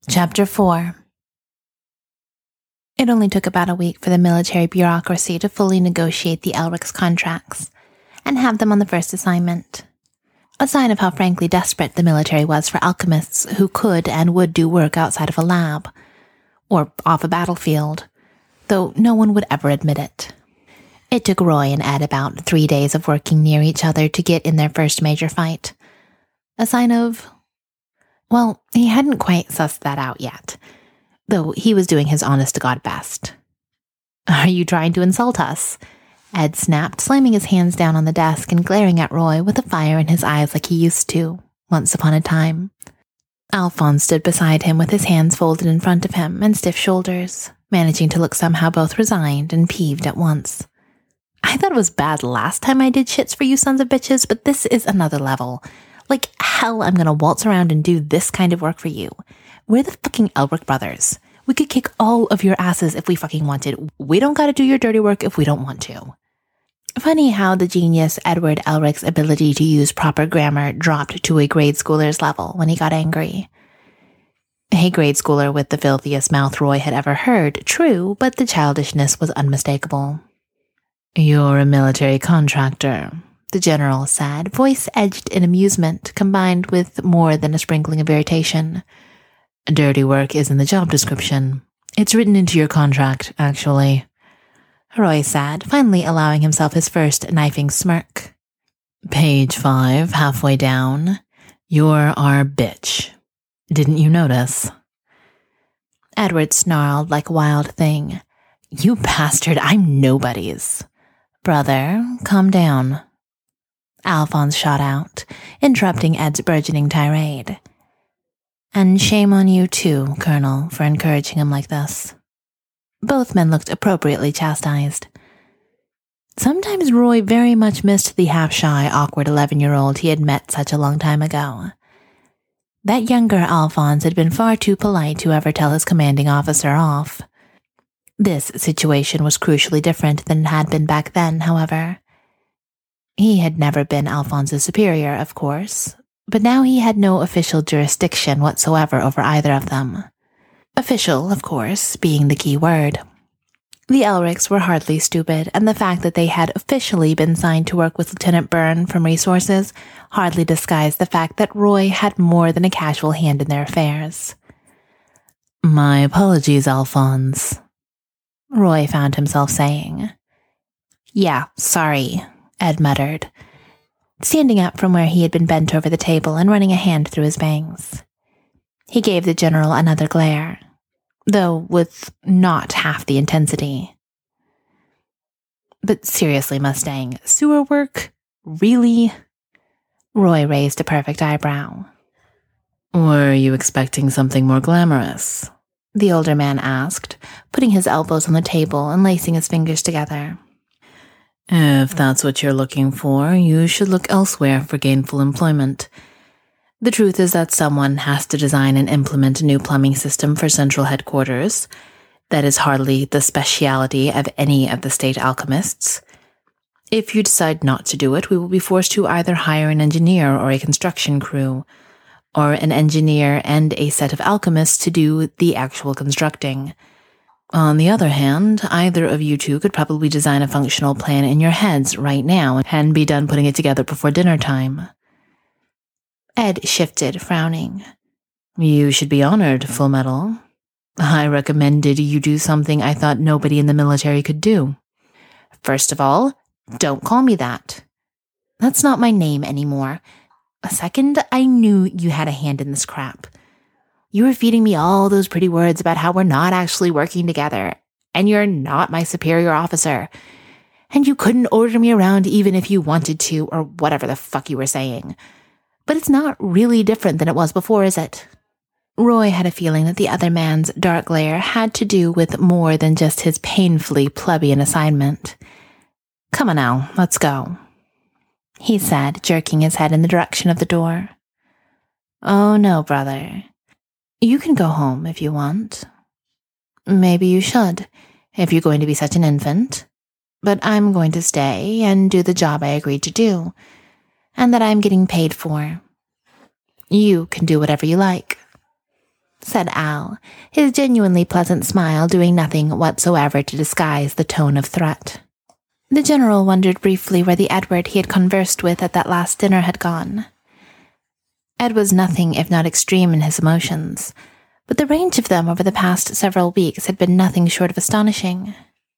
Chapter 4. It only took about a week for the military bureaucracy to fully negotiate the Elric's contracts and have them on the first assignment. A sign of how frankly desperate the military was for alchemists who could and would do work outside of a lab, or off a battlefield, though no one would ever admit it. It took Roy and Ed about 3 days of working near each other to get in their first major fight. A sign of... well, he hadn't quite sussed that out yet, though he was doing his honest-to-God best. "Are you trying to insult us?" Ed snapped, slamming his hands down on the desk and glaring at Roy with a fire in his eyes like he used to, once upon a time. Alphonse stood beside him with his hands folded in front of him and stiff shoulders, managing to look somehow both resigned and peeved at once. "I thought it was bad last time I did shits for you sons of bitches, but this is another level. Like hell I'm gonna waltz around and do this kind of work for you. We're the fucking Elric brothers. We could kick all of your asses if we fucking wanted. We don't gotta do your dirty work if we don't want to." Funny how the genius Edward Elric's ability to use proper grammar dropped to a grade schooler's level when he got angry. A grade schooler with the filthiest mouth Roy had ever heard, true, but the childishness was unmistakable. "You're a military contractor," the general said, voice edged in amusement combined with more than a sprinkling of irritation. "Dirty work is in the job description. It's written into your contract, actually," Roy said, finally allowing himself his first knifing smirk. "Page 5, halfway down. You're our bitch. Didn't you notice?" Edward snarled like a wild thing. "You bastard, I'm nobody's." "Brother, calm down," Alphonse shot out, interrupting Ed's burgeoning tirade. "And shame on you too, Colonel, for encouraging him like this." Both men looked appropriately chastised. Sometimes Roy very much missed the half-shy, awkward 11-year-old he had met such a long time ago. That younger Alphonse had been far too polite to ever tell his commanding officer off. This situation was crucially different than it had been back then, however. He had never been Alphonse's superior, of course, but now he had no official jurisdiction whatsoever over either of them. Official, of course, being the key word. The Elrics were hardly stupid, and the fact that they had officially been signed to work with Lieutenant Byrne from Resources hardly disguised the fact that Roy had more than a casual hand in their affairs. "My apologies, Alphonse," Roy found himself saying. "Yeah, sorry," Ed muttered, standing up from where he had been bent over the table and running a hand through his bangs. He gave the general another glare, though with not half the intensity. "But seriously, Mustang, sewer work? Really?" Roy raised a perfect eyebrow. "Were you expecting something more glamorous?" the older man asked, putting his elbows on the table and lacing his fingers together. "If that's what you're looking for, you should look elsewhere for gainful employment. The truth is that someone has to design and implement a new plumbing system for central headquarters. That is hardly the specialty of any of the state alchemists. If you decide not to do it, we will be forced to either hire an engineer or a construction crew, or an engineer and a set of alchemists to do the actual constructing. On the other hand, either of you two could probably design a functional plan in your heads right now and be done putting it together before dinner time." Ed shifted, frowning. "You should be honored, Full Metal. I recommended you do something I thought nobody in the military could do." "First of all, don't call me that. That's not my name anymore. Second, I knew you had a hand in this crap. You were feeding me all those pretty words about how we're not actually working together, and you're not my superior officer, and you couldn't order me around even if you wanted to, or whatever the fuck you were saying. But it's not really different than it was before, is it?" Roy had a feeling that the other man's dark glare had to do with more than just his painfully plebeian assignment. "Come on now, let's go," he said, jerking his head in the direction of the door. "Oh no, brother. You can go home if you want. Maybe you should, if you're going to be such an infant. But I'm going to stay and do the job I agreed to do, and that I'm getting paid for. You can do whatever you like." said Al, his genuinely pleasant smile doing nothing whatsoever to disguise the tone of threat. The general wondered briefly where the Edward he had conversed with at that last dinner had gone. Ed was nothing if not extreme in his emotions, but the range of them over the past several weeks had been nothing short of astonishing.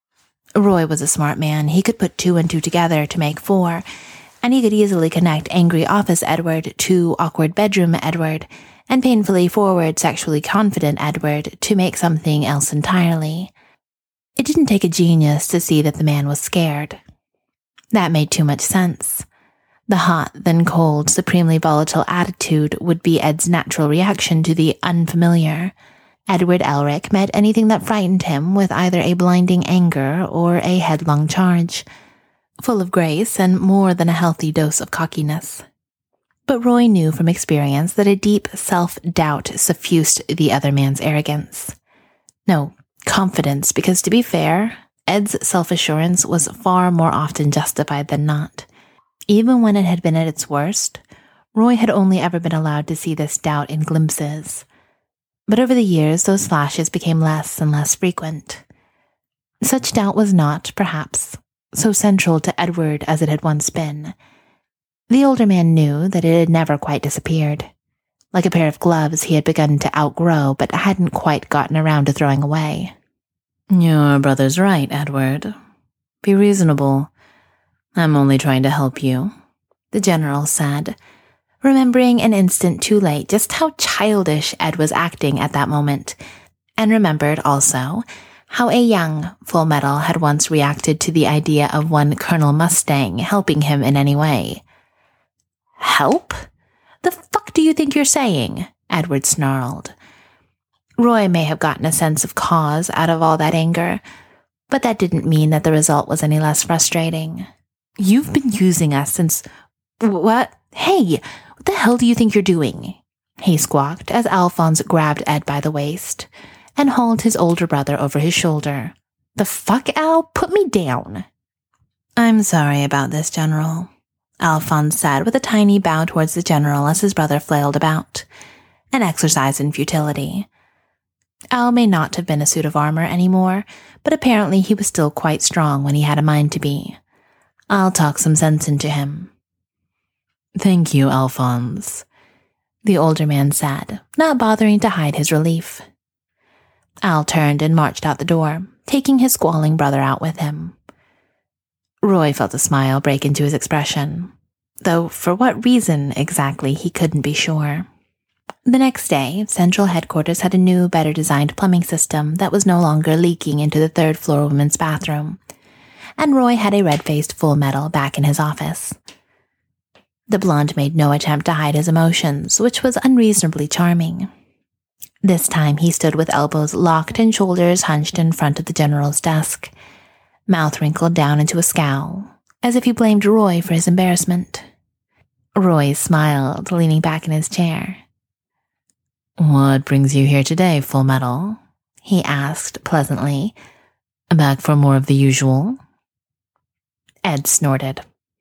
Roy was a smart man. He could put 2 and 2 together to make 4, and he could easily connect angry office Edward to awkward bedroom Edward, and painfully forward sexually confident Edward to make something else entirely. It didn't take a genius to see that the man was scared. That made too much sense. The hot, then cold, supremely volatile attitude would be Ed's natural reaction to the unfamiliar. Edward Elric met anything that frightened him with either a blinding anger or a headlong charge, full of grace and more than a healthy dose of cockiness. But Roy knew from experience that a deep self-doubt suffused the other man's arrogance. No, confidence, because to be fair, Ed's self-assurance was far more often justified than not. Even when it had been at its worst, Roy had only ever been allowed to see this doubt in glimpses. But over the years, those flashes became less and less frequent. Such doubt was not, perhaps, so central to Edward as it had once been. The older man knew that it had never quite disappeared. Like a pair of gloves he had begun to outgrow but hadn't quite gotten around to throwing away. Your brother's right, Edward. Be reasonable. I'm only trying to help you, the general said, remembering an instant too late just how childish Ed was acting at that moment, and remembered also how a young Full Metal had once reacted to the idea of one Colonel Mustang helping him in any way. Help? The fuck do you think you're saying? Edward snarled. Roy may have gotten a sense of cause out of all that anger, but that didn't mean that the result was any less frustrating. You've been using us since... What? Hey, what the hell do you think you're doing? He squawked as Alphonse grabbed Ed by the waist and hauled his older brother over his shoulder. The fuck, Al? Put me down. I'm sorry about this, General, Alphonse said with a tiny bow towards the general as his brother flailed about, an exercise in futility. Al may not have been a suit of armor anymore, but apparently he was still quite strong when he had a mind to be. I'll talk some sense into him. Thank you, Alphonse, the older man said, not bothering to hide his relief. Al turned and marched out the door, taking his squalling brother out with him. Roy felt a smile break into his expression, though for what reason exactly he couldn't be sure. The next day, Central Headquarters had a new, better-designed plumbing system that was no longer leaking into the third-floor women's bathroom, and Roy had a red-faced Full Metal back in his office. The blonde made no attempt to hide his emotions, which was unreasonably charming. This time he stood with elbows locked and shoulders hunched in front of the general's desk, mouth wrinkled down into a scowl, as if he blamed Roy for his embarrassment. Roy smiled, leaning back in his chair. What brings you here today, Full Metal? He asked pleasantly. Back for more of the usual? Ed snorted.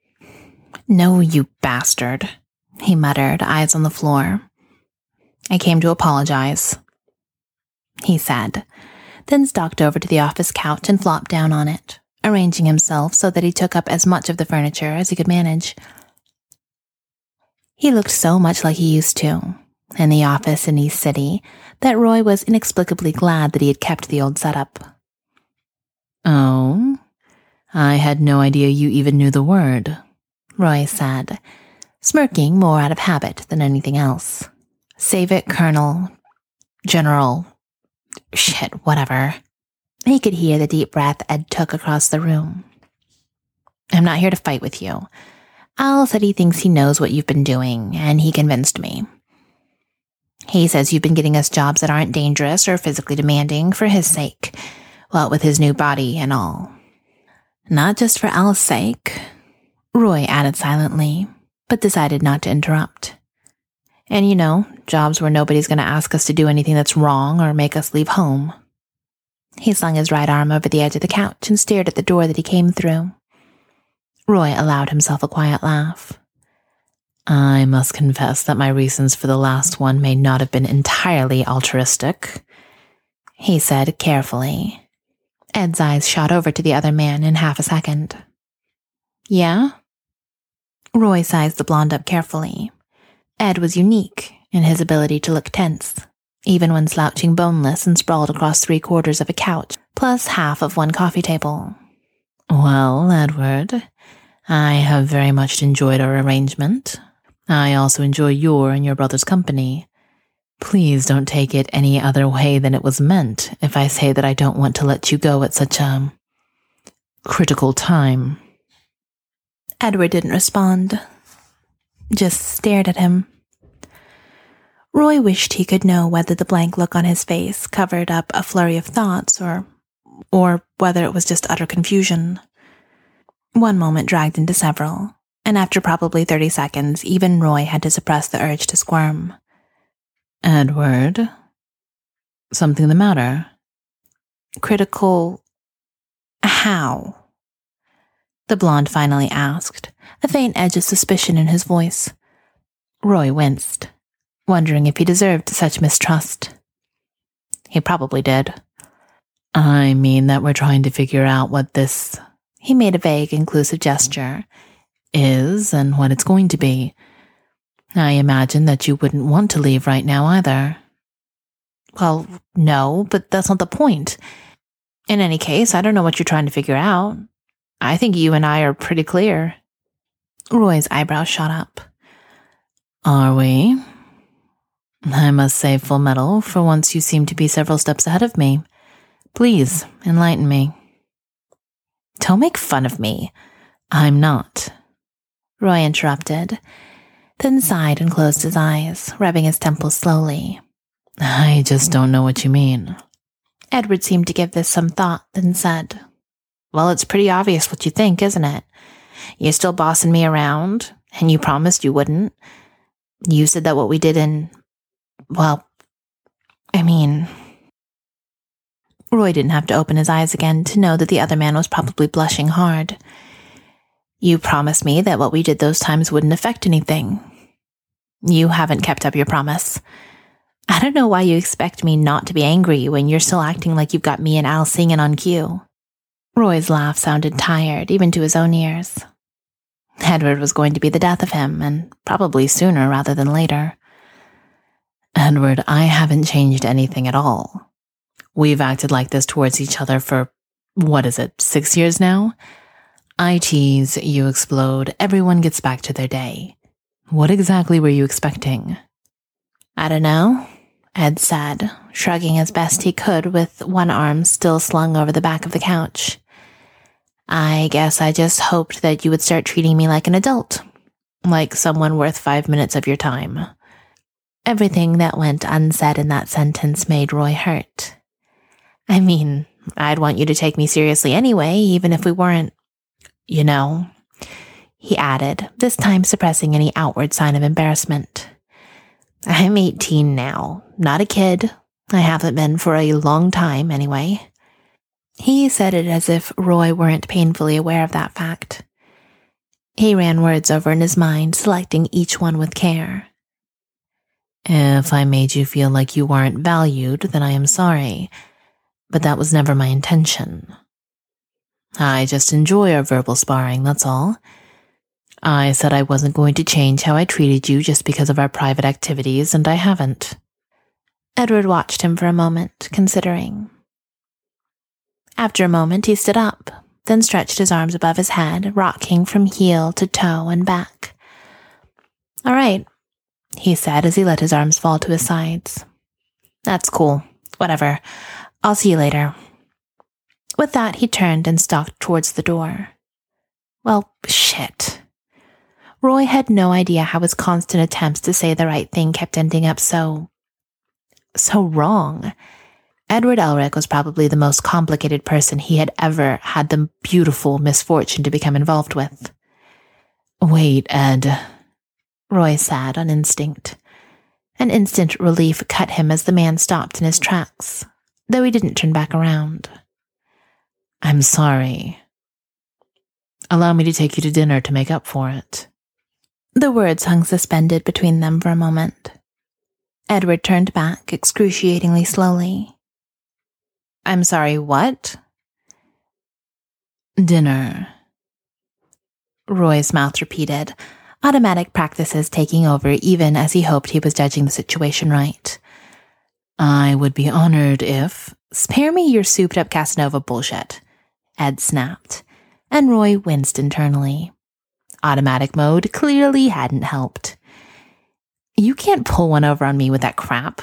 No, you bastard, he muttered, eyes on the floor. I came to apologize, he said, then stalked over to the office couch and flopped down on it, arranging himself so that he took up as much of the furniture as he could manage. He looked so much like he used to, in the office in East City, that Roy was inexplicably glad that he had kept the old setup. Oh, I had no idea you even knew the word, Roy said, smirking more out of habit than anything else. Save it, Colonel. General. Shit, whatever. He could hear the deep breath Ed took across the room. I'm not here to fight with you. Al said he thinks he knows what you've been doing, and he convinced me. He says you've been getting us jobs that aren't dangerous or physically demanding for his sake, what with his new body and all. Not just for Al's sake, Roy added silently, but decided not to interrupt. And you know, jobs where nobody's going to ask us to do anything that's wrong or make us leave home. He slung his right arm over the edge of the couch and stared at the door that he came through. Roy allowed himself a quiet laugh. I must confess that my reasons for the last one may not have been entirely altruistic, he said carefully. Ed's eyes shot over to the other man in half a second. Yeah? Roy sized the blonde up carefully. Ed was unique in his ability to look tense, even when slouching boneless and sprawled across 3/4 of a couch, plus half of one coffee table. Well, Edward, I have very much enjoyed our arrangement. I also enjoy your and your brother's company. Please don't take it any other way than it was meant if I say that I don't want to let you go at such a critical time. Edward didn't respond, just stared at him. Roy wished he could know whether the blank look on his face covered up a flurry of thoughts or whether it was just utter confusion. One moment dragged into several, and after probably 30 seconds, even Roy had to suppress the urge to squirm. Edward? Something the matter? Critical... how? The blonde finally asked, a faint edge of suspicion in his voice. Roy winced, wondering if he deserved such mistrust. He probably did. I mean that we're trying to figure out what this... He made a vague, inclusive gesture. Is and what it's going to be. I imagine that you wouldn't want to leave right now either. Well, no, but that's not the point. In any case, I don't know what you're trying to figure out. I think you and I are pretty clear. Roy's eyebrows shot up. Are we? I must say, Full Metal, for once you seem to be several steps ahead of me. Please, enlighten me. Don't make fun of me. I'm not. Roy interrupted, then sighed and closed his eyes, rubbing his temples slowly. I just don't know what you mean. Edward seemed to give this some thought, then said, Well, it's pretty obvious what you think, isn't it? You're still bossing me around, and you promised you wouldn't. You said that what we did Roy didn't have to open his eyes again to know that the other man was probably blushing hard. You promised me that what we did those times wouldn't affect anything. You haven't kept up your promise. I don't know why you expect me not to be angry when you're still acting like you've got me and Al singing on cue. Roy's laugh sounded tired, even to his own ears. Edward was going to be the death of him, and probably sooner rather than later. Edward, I haven't changed anything at all. We've acted like this towards each other for, 6 years now? I tease, you explode, everyone gets back to their day. What exactly were you expecting? I don't know, Ed said, shrugging as best he could with one arm still slung over the back of the couch. I guess I just hoped that you would start treating me like an adult, like someone worth 5 minutes of your time. Everything that went unsaid in that sentence made Roy hurt. I mean, I'd want you to take me seriously anyway, even if we weren't, he added, this time suppressing any outward sign of embarrassment. I'm 18 now, not a kid. I haven't been for a long time anyway. He said it as if Roy weren't painfully aware of that fact. He ran words over in his mind, selecting each one with care. If I made you feel like you weren't valued, then I am sorry, but that was never my intention. I just enjoy our verbal sparring, that's all. I said I wasn't going to change how I treated you just because of our private activities, and I haven't. Edward watched him for a moment, considering. After a moment, he stood up, then stretched his arms above his head, rocking from heel to toe and back. All right, he said as he let his arms fall to his sides. That's cool. Whatever. I'll see you later. With that, he turned and stalked towards the door. Well, shit. Roy had no idea how his constant attempts to say the right thing kept ending up so wrong. Edward Elric was probably the most complicated person he had ever had the beautiful misfortune to become involved with. Wait, Ed, Roy said on instinct. An instant relief cut him as the man stopped in his tracks, though he didn't turn back around. I'm sorry. Allow me to take you to dinner to make up for it. The words hung suspended between them for a moment. Edward turned back excruciatingly slowly. I'm sorry, what? Dinner. Roy's mouth repeated, automatic practices taking over even as he hoped he was judging the situation right. I would be honored if... Spare me your souped-up Casanova bullshit, Ed snapped, and Roy winced internally. Automatic mode clearly hadn't helped. You can't pull one over on me with that crap.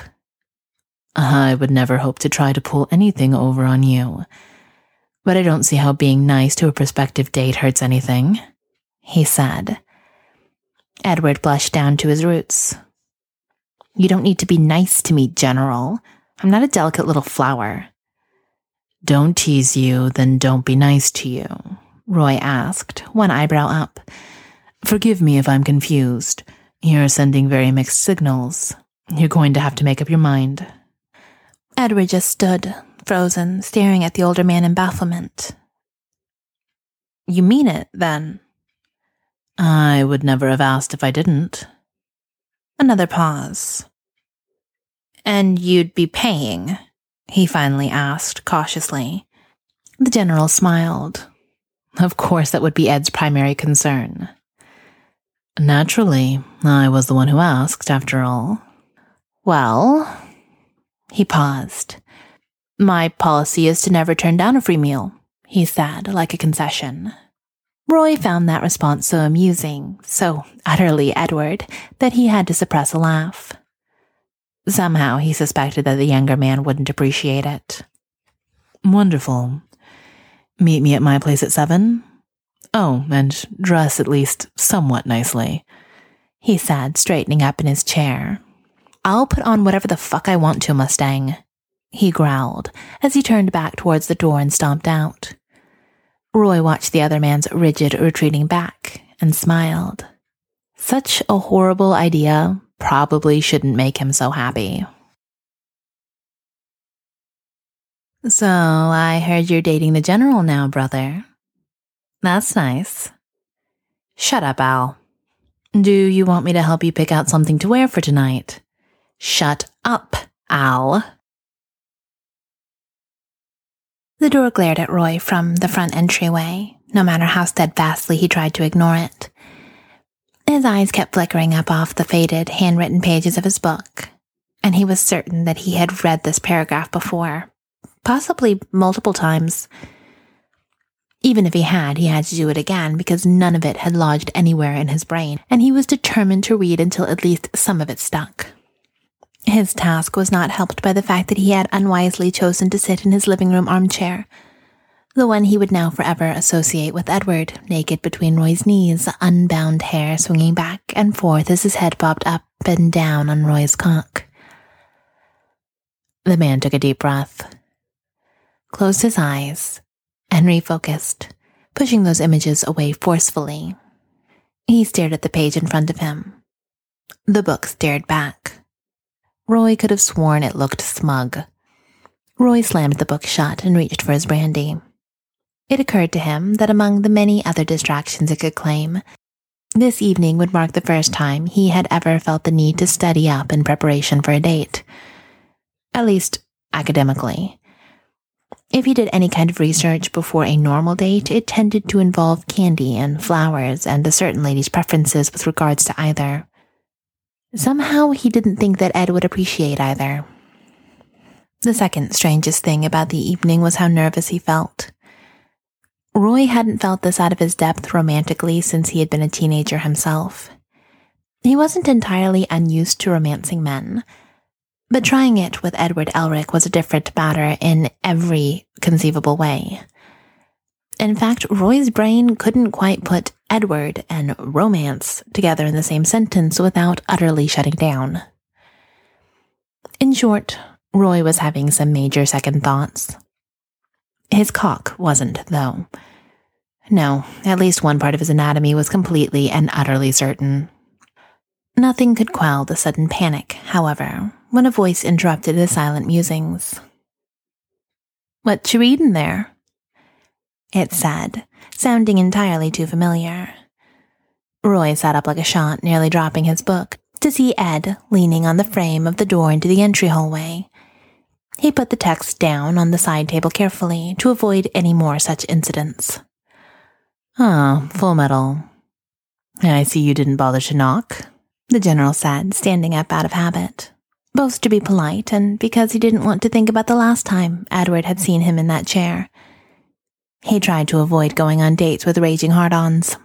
I would never hope to try to pull anything over on you. But I don't see how being nice to a prospective date hurts anything, he said. Edward blushed down to his roots. You don't need to be nice to me, General. I'm not a delicate little flower. Don't tease you, then don't be nice to you, Roy asked, one eyebrow up. Forgive me if I'm confused. You're sending very mixed signals. You're going to have to make up your mind. Edward just stood, frozen, staring at the older man in bafflement. You mean it, then? I would never have asked if I didn't. Another pause. And you'd be paying? He finally asked, cautiously. The general smiled. Of course, that would be Ed's primary concern. Naturally, I was the one who asked, after all. Well, he paused. My policy is to never turn down a free meal, he said, like a concession. Roy found that response so amusing, so utterly Edward, that he had to suppress a laugh. Somehow he suspected that the younger man wouldn't appreciate it. Wonderful. Meet me at my place at 7? Oh, and dress at least somewhat nicely, he said, straightening up in his chair. I'll put on whatever the fuck I want to, Mustang, he growled as he turned back towards the door and stomped out. Roy watched the other man's rigid retreating back and smiled. Such a horrible idea probably shouldn't make him so happy. So I heard you're dating the general now, brother. That's nice. Shut up, Al. Do you want me to help you pick out something to wear for tonight? Shut up, Al. The door glared at Roy from the front entryway, no matter how steadfastly he tried to ignore it. His eyes kept flickering up off the faded, handwritten pages of his book, and he was certain that he had read this paragraph before, possibly multiple times. Even if he had to do it again because none of it had lodged anywhere in his brain, and he was determined to read until at least some of it stuck. His task was not helped by the fact that he had unwisely chosen to sit in his living room armchair, the one he would now forever associate with Edward, naked between Roy's knees, unbound hair swinging back and forth as his head bobbed up and down on Roy's cock. The man took a deep breath, closed his eyes, and refocused, pushing those images away forcefully. He stared at the page in front of him. The book stared back. Roy could have sworn it looked smug. Roy slammed the book shut and reached for his brandy. It occurred to him that among the many other distractions it could claim, this evening would mark the first time he had ever felt the need to study up in preparation for a date. At least, academically. If he did any kind of research before a normal date, it tended to involve candy and flowers and a certain lady's preferences with regards to either. Somehow he didn't think that Ed would appreciate either. The second strangest thing about the evening was how nervous he felt. Roy hadn't felt this out of his depth romantically since he had been a teenager himself. He wasn't entirely unused to romancing men, but trying it with Edward Elric was a different matter in every conceivable way. In fact, Roy's brain couldn't quite put Edward and romance together in the same sentence without utterly shutting down. In short, Roy was having some major second thoughts. His cock wasn't, though. No, at least one part of his anatomy was completely and utterly certain. Nothing could quell the sudden panic, however, when a voice interrupted his silent musings. "What you reading there?" it said, sounding entirely too familiar. Roy sat up like a shot, nearly dropping his book, to see Ed leaning on the frame of the door into the entry hallway. He put the text down on the side table carefully to avoid any more such incidents. Full Metal. I see you didn't bother to knock, the general said, standing up out of habit. Both to be polite and because he didn't want to think about the last time Edward had seen him in that chair. He tried to avoid going on dates with raging hard-ons.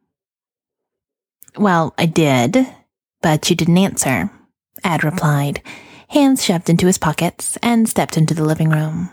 Well, I did, but you didn't answer, Ed replied, hands shoved into his pockets, and stepped into the living room.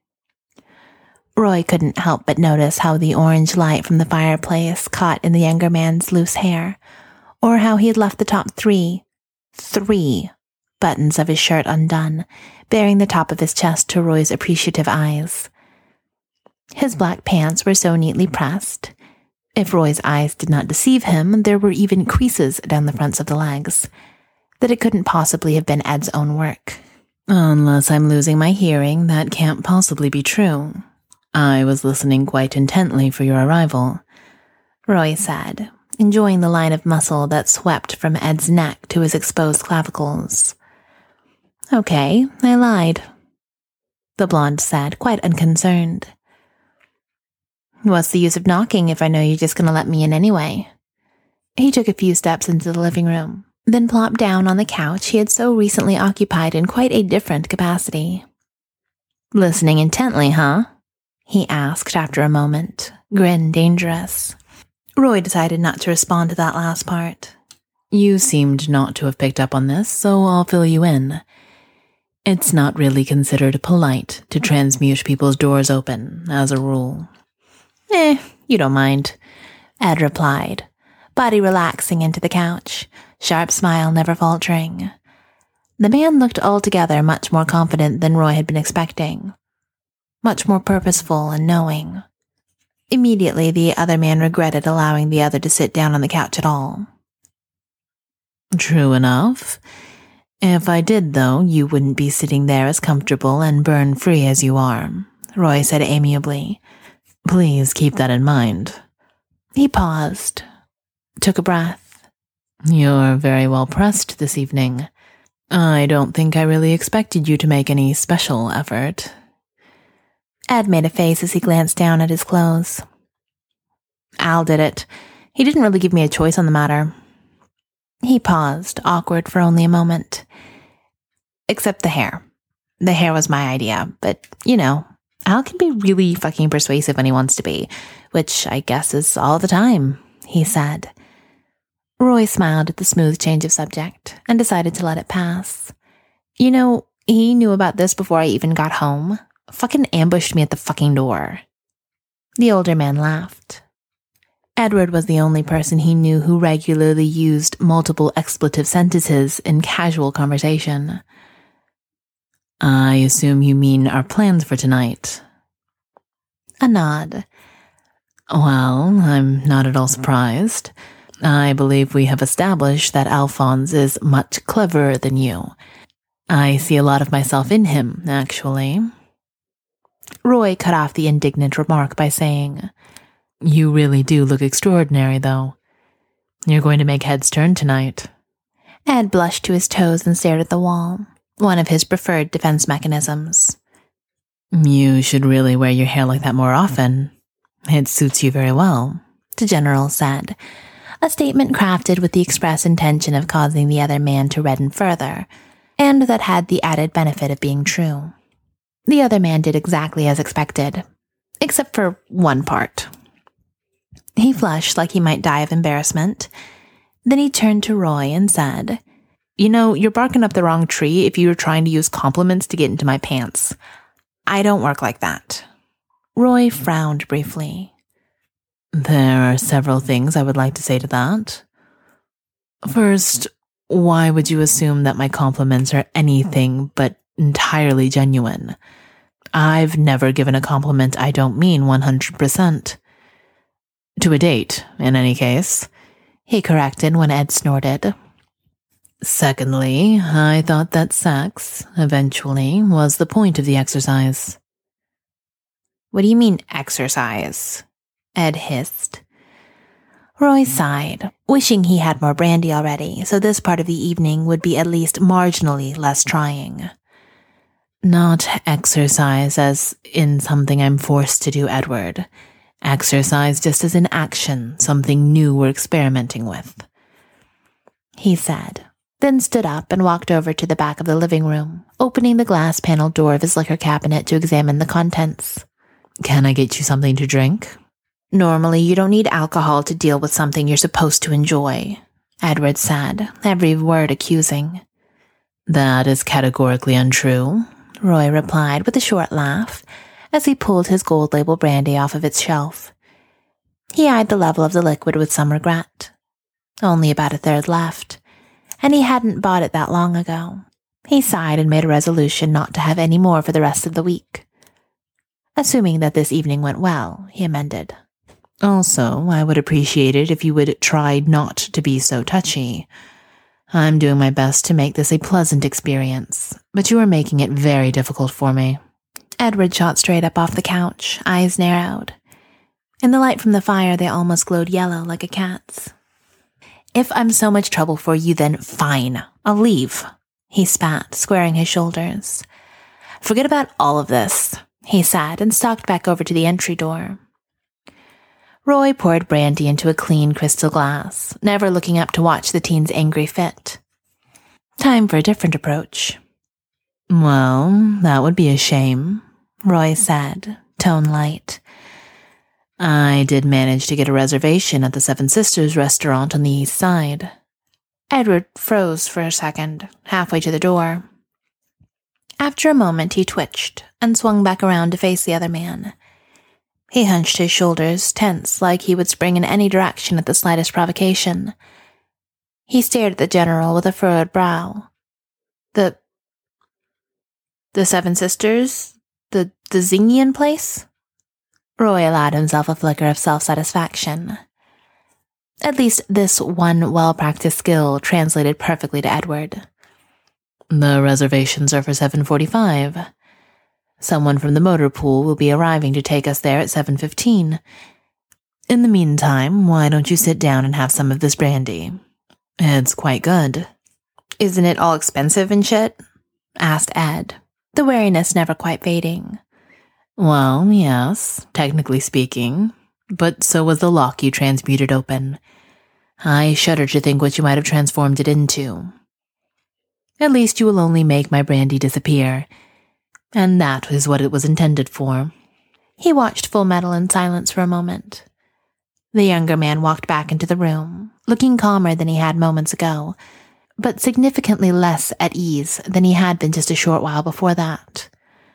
Roy couldn't help but notice how the orange light from the fireplace caught in the younger man's loose hair, or how he had left the top three buttons of his shirt undone, baring the top of his chest to Roy's appreciative eyes. His black pants were so neatly pressed. If Roy's eyes did not deceive him, there were even creases down the fronts of the legs, that it couldn't possibly have been Ed's own work. Unless I'm losing my hearing, that can't possibly be true. I was listening quite intently for your arrival, Roy said, enjoying the line of muscle that swept from Ed's neck to his exposed clavicles. Okay, I lied, the blonde said, quite unconcerned. What's the use of knocking if I know you're just going to let me in anyway? He took a few steps into the living room, then plopped down on the couch he had so recently occupied in quite a different capacity. Listening intently, huh? He asked after a moment, grin dangerous. Roy decided not to respond to that last part. You seemed not to have picked up on this, so I'll fill you in. It's not really considered polite to transmute people's doors open, as a rule. You don't mind, Ed replied, body relaxing into the couch, sharp smile never faltering. The man looked altogether much more confident than Roy had been expecting. Much more purposeful and knowing. Immediately, the other man regretted allowing the other to sit down on the couch at all. True enough. If I did, though, you wouldn't be sitting there as comfortable and burn-free as you are, Roy said amiably. Please keep that in mind. He paused, took a breath. You're very well pressed this evening. I don't think I really expected you to make any special effort. Ed made a face as he glanced down at his clothes. Al did it. He didn't really give me a choice on the matter. He paused, awkward for only a moment. Except the hair. The hair was my idea, but, Al can be really fucking persuasive when he wants to be, which I guess is all the time, he said. Roy smiled at the smooth change of subject and decided to let it pass. He knew about this before I even got home. Fucking ambushed me at the fucking door. The older man laughed. Edward was the only person he knew who regularly used multiple expletive sentences in casual conversation. I assume you mean our plans for tonight. A nod. Well, I'm not at all surprised. I believe we have established that Alphonse is much cleverer than you. I see a lot of myself in him, actually. Roy cut off the indignant remark by saying, You really do look extraordinary, though. You're going to make heads turn tonight. Ed blushed to his toes and stared at the wall, one of his preferred defense mechanisms. You should really wear your hair like that more often. It suits you very well, the general said, a statement crafted with the express intention of causing the other man to redden further, and that had the added benefit of being true. The other man did exactly as expected, except for one part. He flushed like he might die of embarrassment. Then he turned to Roy and said, You're barking up the wrong tree if you were trying to use compliments to get into my pants. I don't work like that. Roy frowned briefly. There are several things I would like to say to that. First, why would you assume that my compliments are anything but entirely genuine? I've never given a compliment I don't mean 100%. To a date, in any case, he corrected when Ed snorted. Secondly, I thought that sex, eventually, was the point of the exercise. What do you mean, exercise? Ed hissed. Roy sighed, wishing he had more brandy already, so this part of the evening would be at least marginally less trying. Not exercise as in something I'm forced to do, Edward. Exercise just as in action, something new we're experimenting with, he said, then stood up and walked over to the back of the living room, opening the glass-paneled door of his liquor cabinet to examine the contents. Can I get you something to drink? Normally, you don't need alcohol to deal with something you're supposed to enjoy, Edward said, every word accusing. That is categorically untrue, Roy replied with a short laugh as he pulled his gold-label brandy off of its shelf. He eyed the level of the liquid with some regret. Only about a third left, and he hadn't bought it that long ago. He sighed and made a resolution not to have any more for the rest of the week. Assuming that this evening went well, he amended. Also, I would appreciate it if you would try not to be so touchy. I'm doing my best to make this a pleasant experience, but you are making it very difficult for me. Edward shot straight up off the couch, eyes narrowed. In the light from the fire, they almost glowed yellow like a cat's. If I'm so much trouble for you, then fine. I'll leave, he spat, squaring his shoulders. Forget about all of this, he said, and stalked back over to the entry door. Roy poured brandy into a clean crystal glass, never looking up to watch the teen's angry fit. Time for a different approach. Well, that would be a shame, Roy said, tone light. I did manage to get a reservation at the Seven Sisters restaurant on the east side. Edward froze for a second, halfway to the door. After a moment, he twitched and swung back around to face the other man. He hunched his shoulders, tense, like he would spring in any direction at the slightest provocation. He stared at the general with a furrowed brow. The Seven Sisters? The Zingian place? Roy allowed himself a flicker of self-satisfaction. At least this one well-practiced skill translated perfectly to Edward. The reservations are for 7:45. Someone from the motor pool will be arriving to take us there at 7:15. In the meantime, why don't you sit down and have some of this brandy? It's quite good. Isn't it all expensive and shit? Asked Ed, the wariness never quite fading. Well, yes, technically speaking, but so was the lock you transmuted open. I shudder to think what you might have transformed it into. At least you will only make my brandy disappear, and that is what it was intended for. He watched Full Metal in silence for a moment. The younger man walked back into the room, looking calmer than he had moments ago, but significantly less at ease than he had been just a short while before that.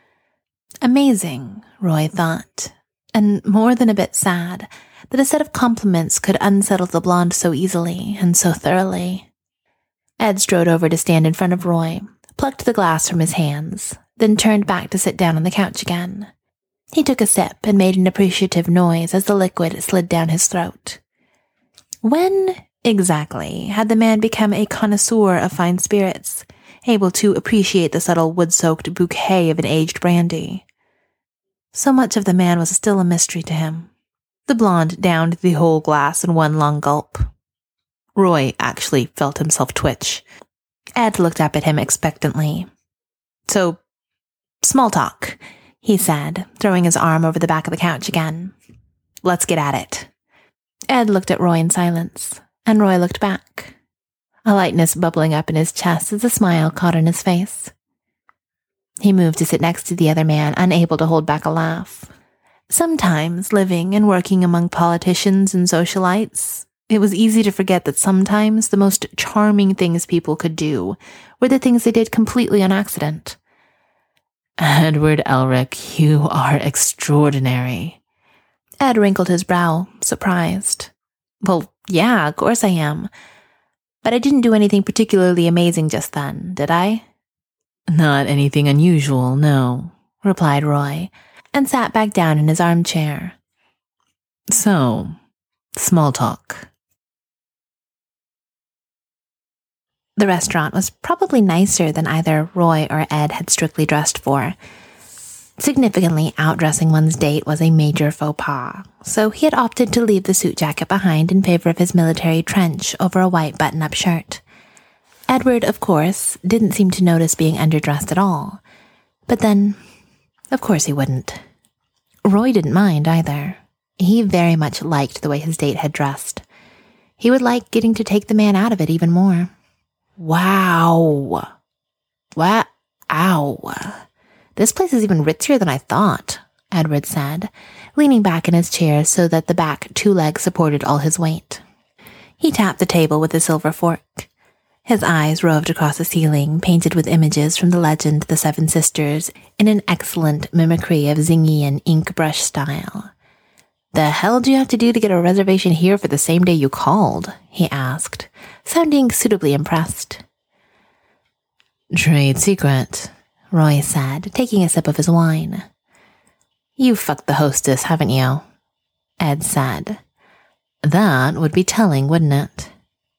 Amazing, Roy thought, and more than a bit sad, that a set of compliments could unsettle the blonde so easily and so thoroughly. Ed strode over to stand in front of Roy, plucked the glass from his hands, then turned back to sit down on the couch again. He took a sip and made an appreciative noise as the liquid slid down his throat. When, exactly, had the man become a connoisseur of fine spirits, able to appreciate the subtle wood-soaked bouquet of an aged brandy? So much of the man was still a mystery to him. The blonde downed the whole glass in one long gulp. Roy actually felt himself twitch. Ed looked up at him expectantly. So, small talk, he said, throwing his arm over the back of the couch again. Let's get at it. Ed looked at Roy in silence, and Roy looked back. A lightness bubbling up in his chest as a smile caught on his face. He moved to sit next to the other man, unable to hold back a laugh. Sometimes, living and working among politicians and socialites, it was easy to forget that sometimes the most charming things people could do were the things they did completely on accident. Edward Elric, you are extraordinary. Ed wrinkled his brow, surprised. Well, yeah, of course I am. But I didn't do anything particularly amazing just then, did I? Not anything unusual, no, replied Roy, and sat back down in his armchair. So, small talk. The restaurant was probably nicer than either Roy or Ed had strictly dressed for. Significantly outdressing one's date was a major faux pas, so he had opted to leave the suit jacket behind in favor of his military trench over a white button-up shirt. Edward, of course, didn't seem to notice being underdressed at all. But then, of course he wouldn't. Roy didn't mind either. He very much liked the way his date had dressed. He would like getting to take the man out of it even more. Wow. This place is even ritzier than I thought, Edward said, leaning back in his chair so that the back two legs supported all his weight. He tapped the table with a silver fork. His eyes roved across the ceiling, painted with images from the legend The Seven Sisters in an excellent mimicry of Zingian ink brush style. "The hell do you have to do to get a reservation here for the same day you called?" he asked, sounding suitably impressed. "Trade secret," Roy said, taking a sip of his wine. "You fucked the hostess, haven't you?" Ed said. "That would be telling, wouldn't it?"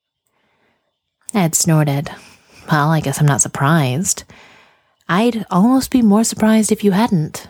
Ed snorted. "Well, I guess I'm not surprised. I'd almost be more surprised if you hadn't."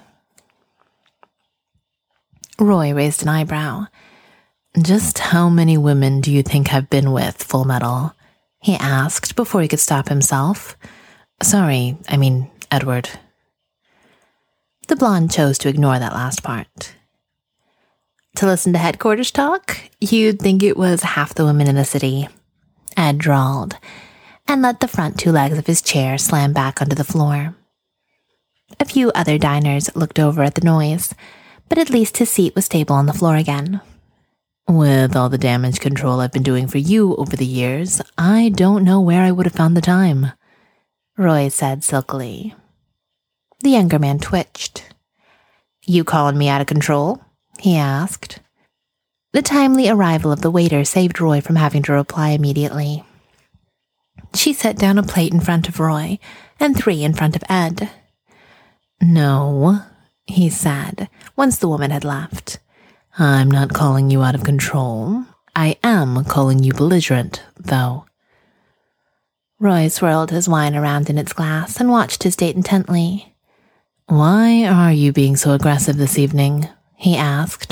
Roy raised an eyebrow. "Just how many women do you think I've been with, Full Metal?" he asked before he could stop himself. "Sorry, I mean, Edward." The blonde chose to ignore that last part. "To listen to headquarters talk, you'd think it was half the women in the city," Ed drawled, and let the front two legs of his chair slam back onto the floor. A few other diners looked over at the noise, but at least his seat was stable on the floor again. "With all the damage control I've been doing for you over the years, I don't know where I would have found the time," Roy said silkily. The younger man twitched. "You calling me out of control?" he asked. The timely arrival of the waiter saved Roy from having to reply immediately. She set down a plate in front of Roy and 3 in front of Ed. "No," he said, once the woman had left. "I'm not calling you out of control. I am calling you belligerent, though." Roy swirled his wine around in its glass and watched his date intently. "Why are you being so aggressive this evening?" he asked.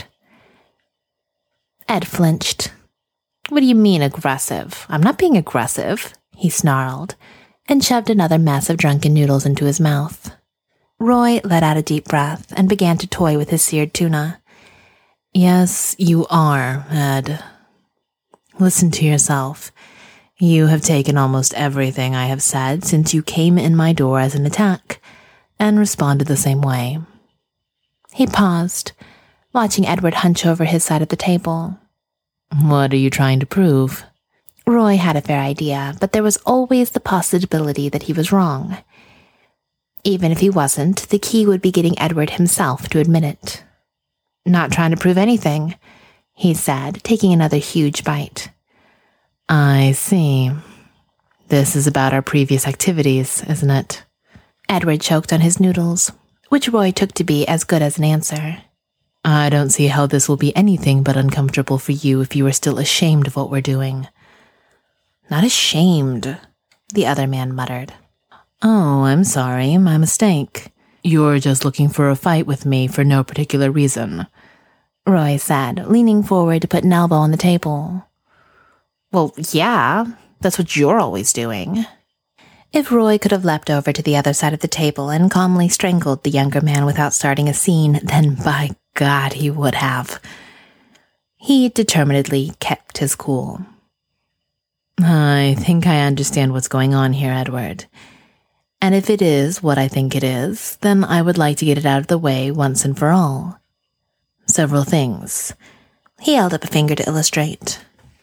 Ed flinched. "What do you mean aggressive? I'm not being aggressive," he snarled, and shoved another mess of drunken noodles into his mouth. Roy let out a deep breath and began to toy with his seared tuna. "Yes, you are, Ed. Listen to yourself. You have taken almost everything I have said since you came in my door as an attack, and responded the same way." He paused, watching Edward hunch over his side of the table. "What are you trying to prove?" Roy had a fair idea, but there was always the possibility that he was wrong. Even if he wasn't, the key would be getting Edward himself to admit it. "Not trying to prove anything," he said, taking another huge bite. "I see. This is about our previous activities, isn't it?" Edward choked on his noodles, which Roy took to be as good as an answer. "I don't see how this will be anything but uncomfortable for you if you are still ashamed of what we're doing." "Not ashamed," the other man muttered. "Oh, I'm sorry, my mistake. You're just looking for a fight with me for no particular reason," Roy said, leaning forward to put an elbow on the table. "Well, yeah, that's what you're always doing." If Roy could have leapt over to the other side of the table and calmly strangled the younger man without starting a scene, then by God he would have. He determinedly kept his cool. "I think I understand what's going on here, Edward. And if it is what I think it is, then I would like to get it out of the way once and for all. Several things." He held up a finger to illustrate.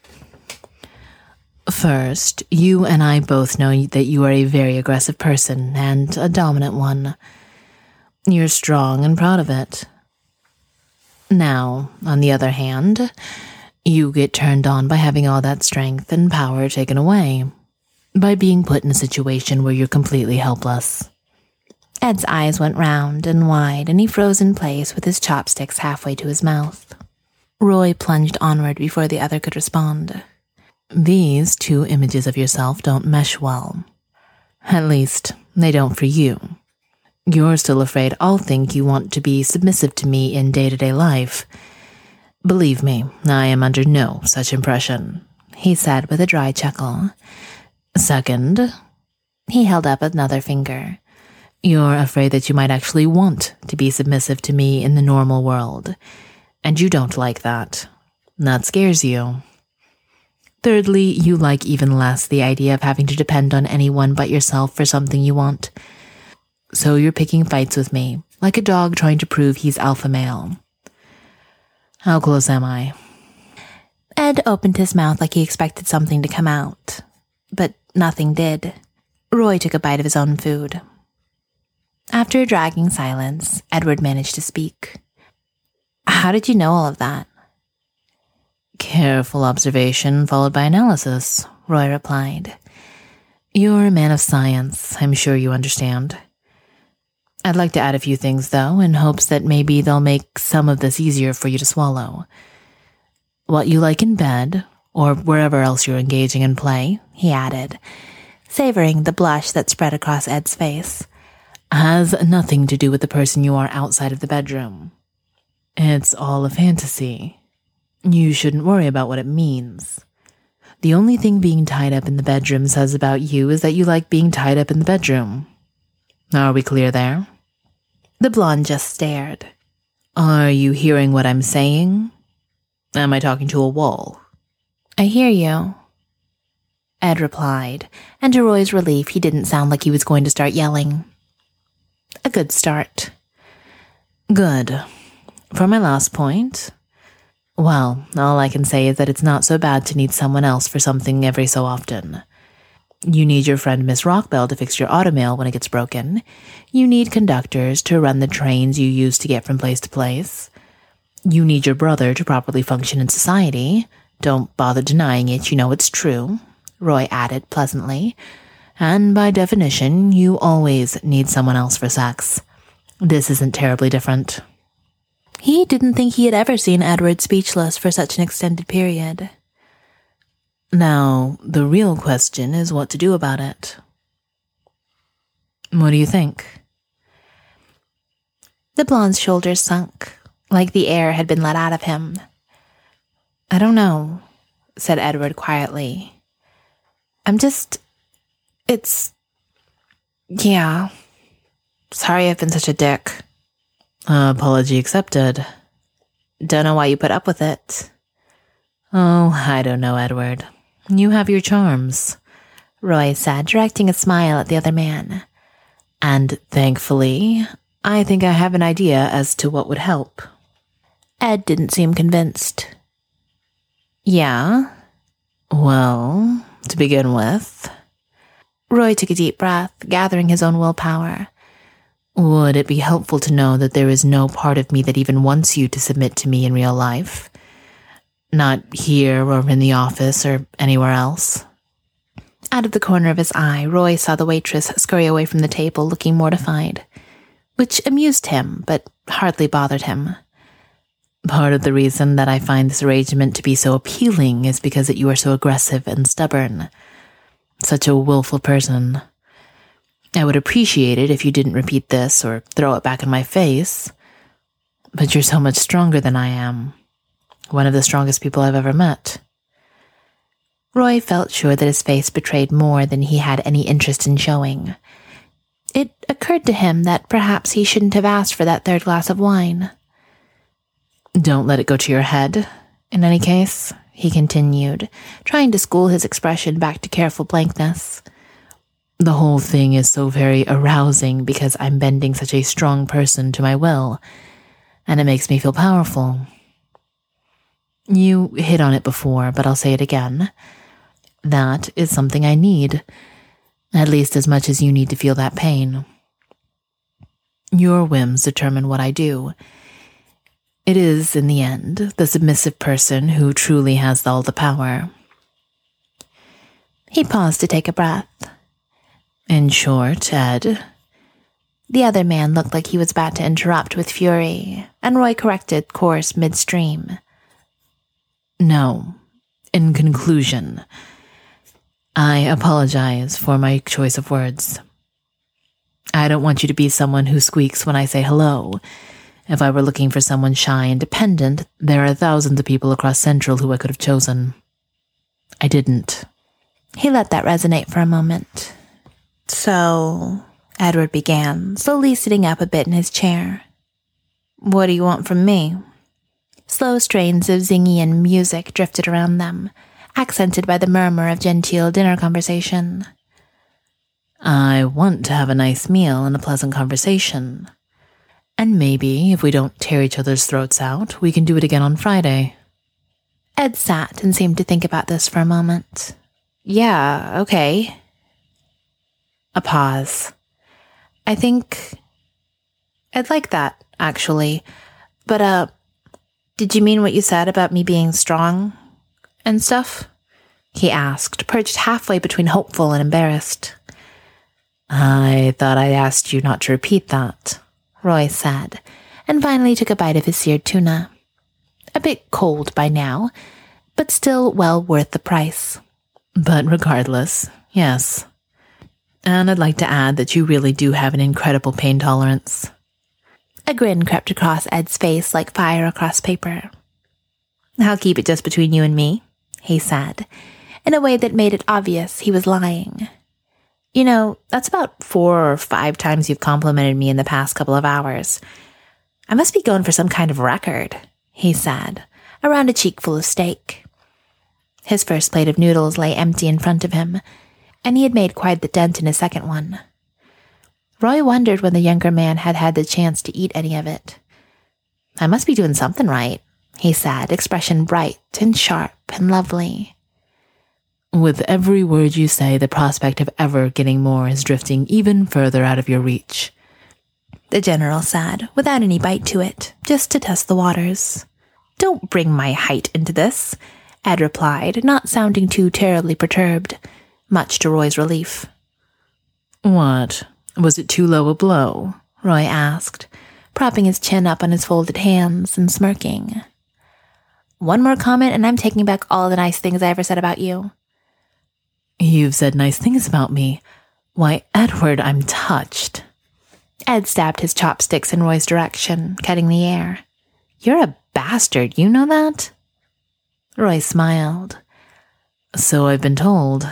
"First, you and I both know that you are a very aggressive person and a dominant one. You're strong and proud of it. Now, on the other hand, you get turned on by having all that strength and power taken away, by being put in a situation where you're completely helpless." Ed's eyes went round and wide, and he froze in place with his chopsticks halfway to his mouth. Roy plunged onward before the other could respond. "These 2 images of yourself don't mesh well. At least, they don't for you. You're still afraid I'll think you want to be submissive to me in day-to-day life. Believe me, I am under no such impression, he said with a dry chuckle. Second, he held up another finger. You're afraid that you might actually want to be submissive to me in the normal world, and you don't like that. That scares you. Thirdly, you like even less the idea of having to depend on anyone but yourself for something you want. So you're picking fights with me, like a dog trying to prove he's alpha male. How close am I? Ed opened his mouth like he expected something to come out, but nothing did. Roy took a bite of his own food. After a dragging silence, Edward managed to speak. How did you know all of that? Careful observation followed by analysis, Roy replied. You're a man of science, I'm sure you understand. I'd like to add a few things, though, in hopes that maybe they'll make some of this easier for you to swallow. What you like in bed, or wherever else you're engaging in play, he added, savoring the blush that spread across Ed's face, has nothing to do with the person you are outside of the bedroom. It's all a fantasy. You shouldn't worry about what it means. The only thing being tied up in the bedroom says about you is that you like being tied up in the bedroom. Are we clear there? The blonde just stared. Are you hearing what I'm saying? Am I talking to a wall? I hear you, Ed replied, and to Roy's relief, he didn't sound like he was going to start yelling. A good start. Good. For my last point, well, all I can say is that it's not so bad to need someone else for something every so often. You need your friend Miss Rockbell to fix your automail when it gets broken. You need conductors to run the trains you use to get from place to place. You need your brother to properly function in society. Don't bother denying it, you know it's true, Roy added pleasantly. And by definition, you always need someone else for sex. This isn't terribly different. He didn't think he had ever seen Edward speechless for such an extended period. Now, the real question is what to do about it. What do you think? The blonde's shoulders sunk, like the air had been let out of him. I don't know, said Edward quietly. Yeah. Sorry I've been such a dick. Apology accepted. Don't know why you put up with it. Oh, I don't know, Edward. You have your charms, Roy said, directing a smile at the other man. And thankfully, I think I have an idea as to what would help. Ed didn't seem convinced. Yeah? Well, to begin with... Roy took a deep breath, gathering his own willpower. Would it be helpful to know that there is no part of me that even wants you to submit to me in real life? Not here or in the office or anywhere else. Out of the corner of his eye, Roy saw the waitress scurry away from the table looking mortified, which amused him but hardly bothered him. Part of the reason that I find this arrangement to be so appealing is because that you are so aggressive and stubborn. Such a willful person. I would appreciate it if you didn't repeat this or throw it back in my face, but you're so much stronger than I am. One of the strongest people I've ever met. Roy felt sure that his face betrayed more than he had any interest in showing. It occurred to him that perhaps he shouldn't have asked for that third glass of wine. Don't let it go to your head, in any case, he continued, trying to school his expression back to careful blankness. The whole thing is so very arousing because I'm bending such a strong person to my will, and it makes me feel powerful. You hit on it before, but I'll say it again. That is something I need, at least as much as you need to feel that pain. Your whims determine what I do. It is, in the end, the submissive person who truly has all the power. He paused to take a breath. In short, Ed... The other man looked like he was about to interrupt with fury, and Roy corrected course midstream. No. In conclusion, I apologize for my choice of words. I don't want you to be someone who squeaks when I say hello. If I were looking for someone shy and dependent, there are thousands of people across Central who I could have chosen. I didn't. He let that resonate for a moment. So, Edward began, slowly sitting up a bit in his chair. What do you want from me? Slow strains of Zingian music drifted around them, accented by the murmur of genteel dinner conversation. I want to have a nice meal and a pleasant conversation. And maybe, if we don't tear each other's throats out, we can do it again on Friday. Ed sat and seemed to think about this for a moment. Yeah, okay. A pause. I think I'd like that, actually. But, did you mean what you said about me being strong and stuff? He asked, perched halfway between hopeful and embarrassed. I thought I asked you not to repeat that, Roy said, and finally took a bite of his seared tuna. A bit cold by now, but still well worth the price. But regardless, yes. And I'd like to add that you really do have an incredible pain tolerance. A grin crept across Ed's face like fire across paper. I'll keep it just between you and me, he said, in a way that made it obvious he was lying. You know, that's about 4 or 5 times you've complimented me in the past couple of hours. I must be going for some kind of record, he said, around a cheek full of steak. His first plate of noodles lay empty in front of him, and he had made quite the dent in his second one. Roy wondered when the younger man had had the chance to eat any of it. I must be doing something right, he said, expression bright and sharp and lovely. With every word you say, the prospect of ever getting more is drifting even further out of your reach. The general said, without any bite to it, just to test the waters. Don't bring my height into this, Ed replied, not sounding too terribly perturbed, much to Roy's relief. What? Was it too low a blow? Roy asked, propping his chin up on his folded hands and smirking. One more comment and I'm taking back all the nice things I ever said about you. You've said nice things about me. Why, Edward, I'm touched. Ed stabbed his chopsticks in Roy's direction, cutting the air. You're a bastard, you know that? Roy smiled. So I've been told.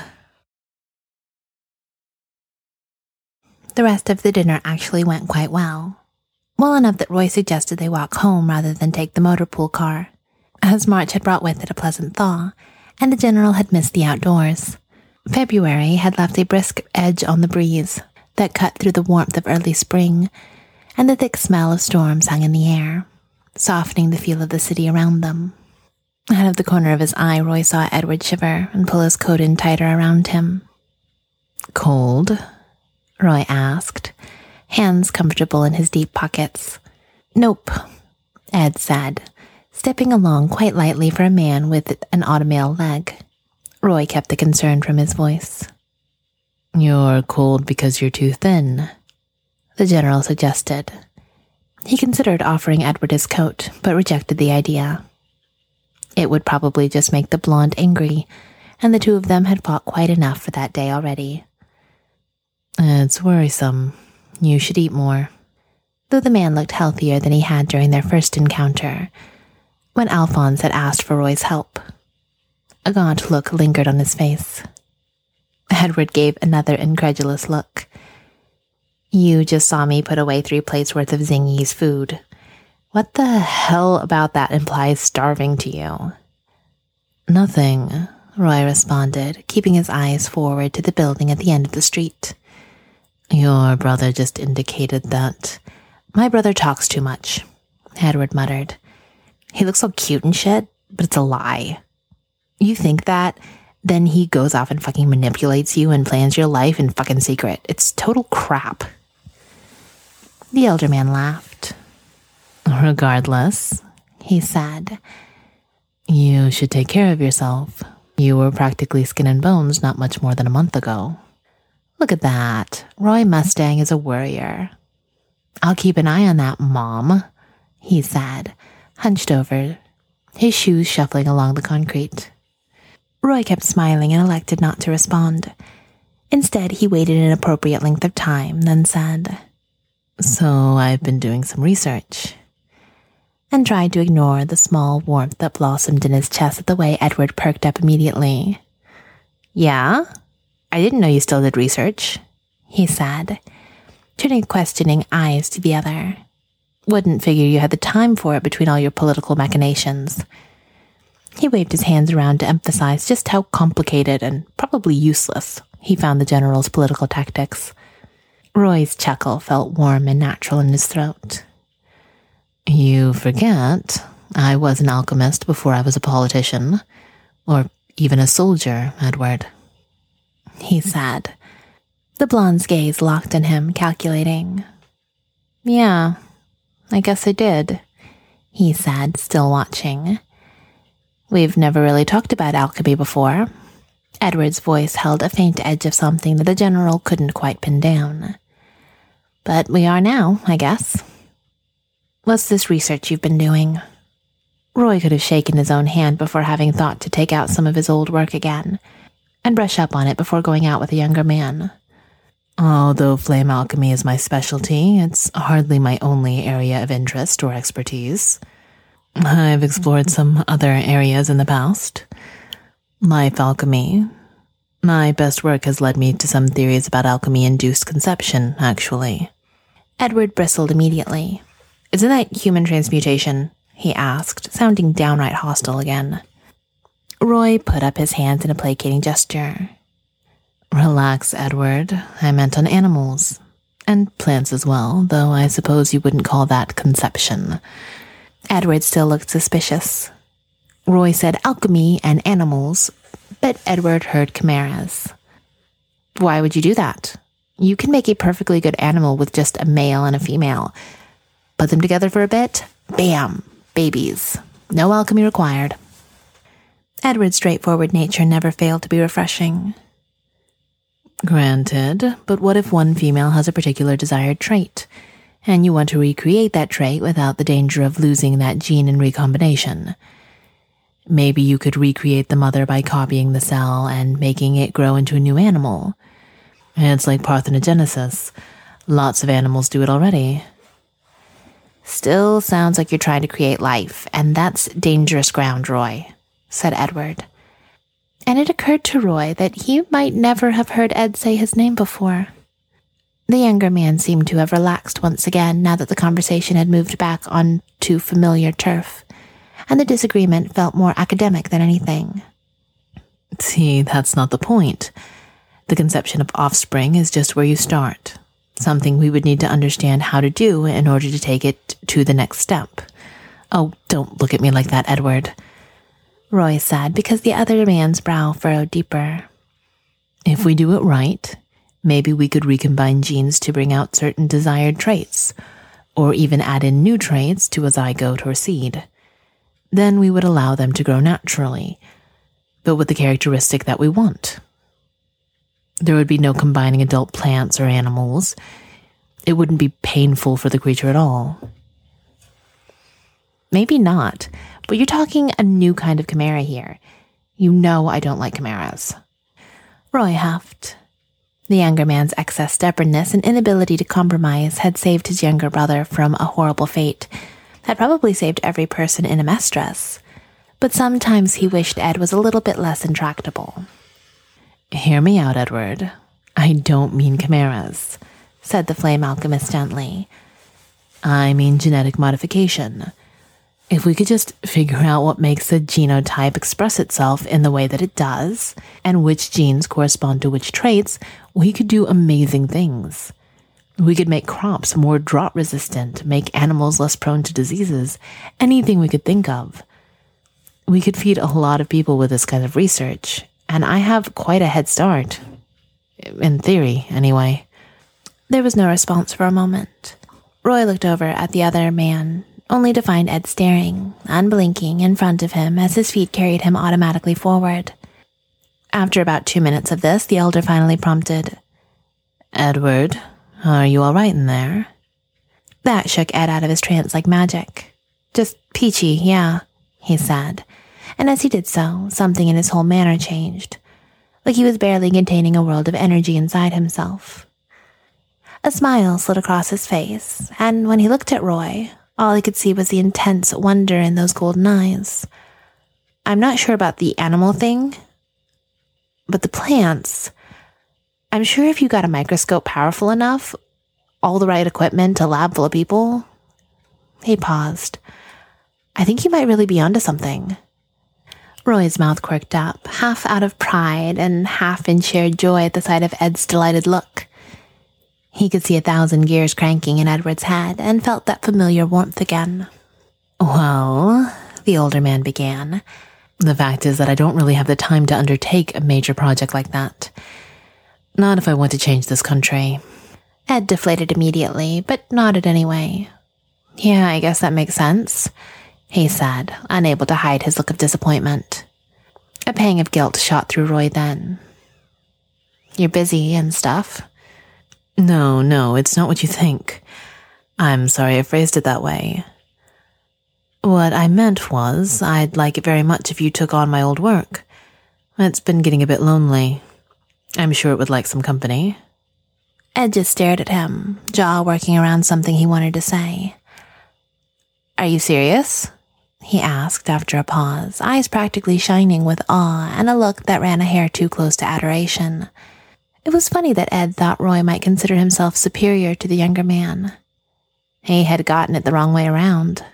The rest of the dinner actually went quite well. Well enough that Roy suggested they walk home rather than take the motor pool car, as March had brought with it a pleasant thaw, and the general had missed the outdoors. February had left a brisk edge on the breeze that cut through the warmth of early spring, and the thick smell of storms hung in the air, softening the feel of the city around them. Out of the corner of his eye, Roy saw Edward shiver and pull his coat in tighter around him. Cold? Roy asked, hands comfortable in his deep pockets. Nope, Ed said, stepping along quite lightly for a man with an automail leg. Roy kept the concern from his voice. You're cold because you're too thin, the general suggested. He considered offering Edward his coat, but rejected the idea. It would probably just make the blonde angry, and the two of them had fought quite enough for that day already. It's worrisome. You should eat more. Though the man looked healthier than he had during their first encounter, when Alphonse had asked for Roy's help. A gaunt look lingered on his face. Edward gave another incredulous look. You just saw me put away 3 plates worth of Zingy's food. What the hell about that implies starving to you? Nothing, Roy responded, keeping his eyes forward to the building at the end of the street. Your brother just indicated that. My brother talks too much, Edward muttered. He looks so cute and shit, but it's a lie. You think that, then he goes off and fucking manipulates you and plans your life in fucking secret. It's total crap. The elder man laughed. Regardless, he said, you should take care of yourself. You were practically skin and bones not much more than a month ago. Look at that. Roy Mustang is a worrier. I'll keep an eye on that, Mom, he said, hunched over, his shoes shuffling along the concrete. Roy kept smiling and elected not to respond. Instead, he waited an appropriate length of time, then said, "So I've been doing some research," and tried to ignore the small warmth that blossomed in his chest at the way Edward perked up immediately. "Yeah? I didn't know you still did research," he said, turning questioning eyes to the other. "Wouldn't figure you had the time for it between all your political machinations." He waved his hands around to emphasize just how complicated and probably useless he found the general's political tactics. Roy's chuckle felt warm and natural in his throat. "You forget, I was an alchemist before I was a politician, or even a soldier, Edward," he said. The blonde's gaze locked on him, calculating. "Yeah, I guess I did," he said, still watching. "We've never really talked about alchemy before." Edward's voice held a faint edge of something that the general couldn't quite pin down. "But we are now, I guess." "What's this research you've been doing?" Roy could have shaken his own hand before having thought to take out some of his old work again and brush up on it before going out with a younger man. "Although flame alchemy is my specialty, it's hardly my only area of interest or expertise. I've explored some other areas in the past. Life alchemy. My best work has led me to some theories about alchemy-induced conception, actually." Edward bristled immediately. "Isn't that human transmutation?" he asked, sounding downright hostile again. Roy put up his hands in a placating gesture. "Relax, Edward. I meant on animals. And plants as well, though I suppose you wouldn't call that conception." Edward still looked suspicious. Roy said alchemy and animals, but Edward heard chimeras. "Why would you do that? You can make a perfectly good animal with just a male and a female. Put them together for a bit, bam, babies. No alchemy required." Edward's straightforward nature never failed to be refreshing. "Granted, but what if one female has a particular desired trait, and you want to recreate that trait without the danger of losing that gene in recombination? Maybe you could recreate the mother by copying the cell and making it grow into a new animal. It's like parthenogenesis. Lots of animals do it already." "Still sounds like you're trying to create life, and that's dangerous ground, Roy," said Edward. And it occurred to Roy that he might never have heard Ed say his name before. The younger man seemed to have relaxed once again now that the conversation had moved back on to familiar turf, and the disagreement felt more academic than anything. "See, that's not the point. The conception of offspring is just where you start. Something we would need to understand how to do in order to take it to the next step." "Oh, don't look at me like that, Edward," Roy said, because the other man's brow furrowed deeper. "If we do it right, maybe we could recombine genes to bring out certain desired traits, or even add in new traits to a zygote or seed. Then we would allow them to grow naturally, but with the characteristic that we want. There would be no combining adult plants or animals. It wouldn't be painful for the creature at all." "Maybe not, but you're talking a new kind of chimera here. You know I don't like chimeras." Roy huffed. The younger man's excess stubbornness and inability to compromise had saved his younger brother from a horrible fate, had probably saved every person in Amestris, but sometimes he wished Ed was a little bit less intractable. "Hear me out, Edward. I don't mean chimeras," said the flame alchemist gently. "I mean genetic modification. If we could just figure out what makes a genotype express itself in the way that it does, and which genes correspond to which traits, we could do amazing things. We could make crops more drought-resistant, make animals less prone to diseases, anything we could think of. We could feed a lot of people with this kind of research, and I have quite a head start. In theory, anyway." There was no response for a moment. Roy looked over at the other man, only to find Ed staring, unblinking, in front of him as his feet carried him automatically forward. After about 2 minutes of this, the elder finally prompted, "Edward, are you all right in there?" That shook Ed out of his trance like magic. "Just peachy, yeah," he said, and as he did so, something in his whole manner changed. like he was barely containing a world of energy inside himself. A smile slid across his face, and when he looked at Roy, all he could see was the intense wonder in those golden eyes. I'm not sure about the animal thing, but the plants, I'm sure if you got a microscope powerful enough, all the right equipment, a lab full of people. He paused. I think you might really be onto something. Roy's mouth quirked up, half out of pride and half in sheer joy at the sight of Ed's delighted look. He could see 1,000 gears cranking in Edward's head and felt that familiar warmth again. Well, the older man began, the fact is that I don't really have the time to undertake a major project like that. Not if I want to change this country. Ed deflated immediately, but nodded anyway. Yeah, I guess that makes sense, he said, unable to hide his look of disappointment. A pang of guilt shot through Roy then. You're busy and stuff. No, it's not what you think. I'm sorry I phrased it that way. What I meant was, I'd like it very much if you took on my old work. It's been getting a bit lonely. I'm sure it would like some company. Ed just stared at him, jaw working around something he wanted to say. Are you serious? He asked after a pause, eyes practically shining with awe and a look that ran a hair too close to adoration. It was funny that Ed thought Roy might consider himself superior to the younger man. He had gotten it the wrong way around.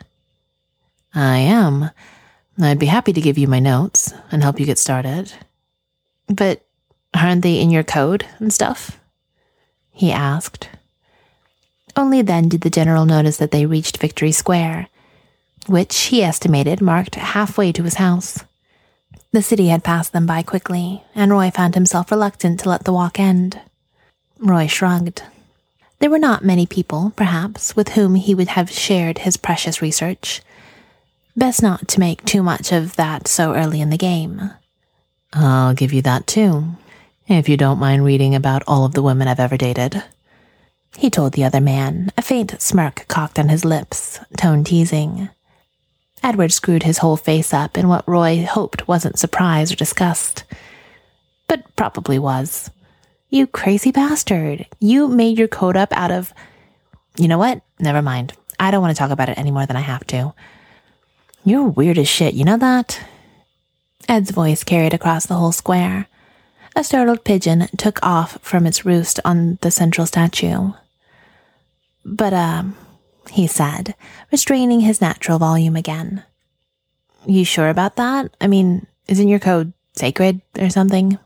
I am. I'd be happy to give you my notes and help you get started. But aren't they in your code and stuff? He asked. Only then did the general notice that they reached Victory Square, which he estimated marked halfway to his house. The city had passed them by quickly, and Roy found himself reluctant to let the walk end. Roy shrugged. There were not many people, perhaps, with whom he would have shared his precious research. Best not to make too much of that so early in the game. I'll give you that too, if you don't mind reading about all of the women I've ever dated, he told the other man, a faint smirk cocked on his lips, tone teasing. Edward screwed his whole face up in what Roy hoped wasn't surprise or disgust. But probably was. You crazy bastard. You made your code up out of... You know what? Never mind. I don't want to talk about it any more than I have to. You're weird as shit, you know that? Ed's voice carried across the whole square. A startled pigeon took off from its roost on the central statue. But, he said, restraining his natural volume again. You sure about that? I mean, isn't your code sacred or something?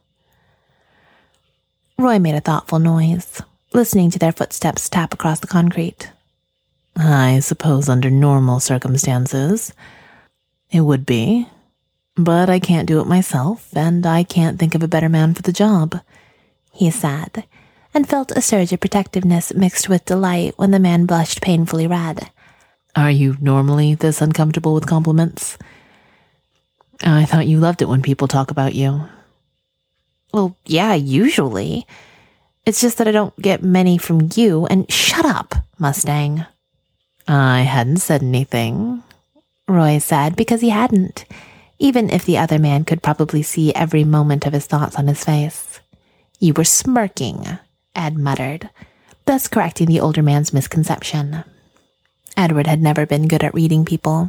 Roy made a thoughtful noise, listening to their footsteps tap across the concrete. I suppose under normal circumstances, it would be. But I can't do it myself, and I can't think of a better man for the job, he said, and felt a surge of protectiveness mixed with delight when the man blushed painfully red. Are you normally this uncomfortable with compliments? I thought you loved it when people talk about you. Well, yeah, usually. It's just that I don't get many from you, and shut up, Mustang. I hadn't said anything, Roy said, because he hadn't, even if the other man could probably see every moment of his thoughts on his face. You were smirking, Ed muttered, thus correcting the older man's misconception. Edward had never been good at reading people.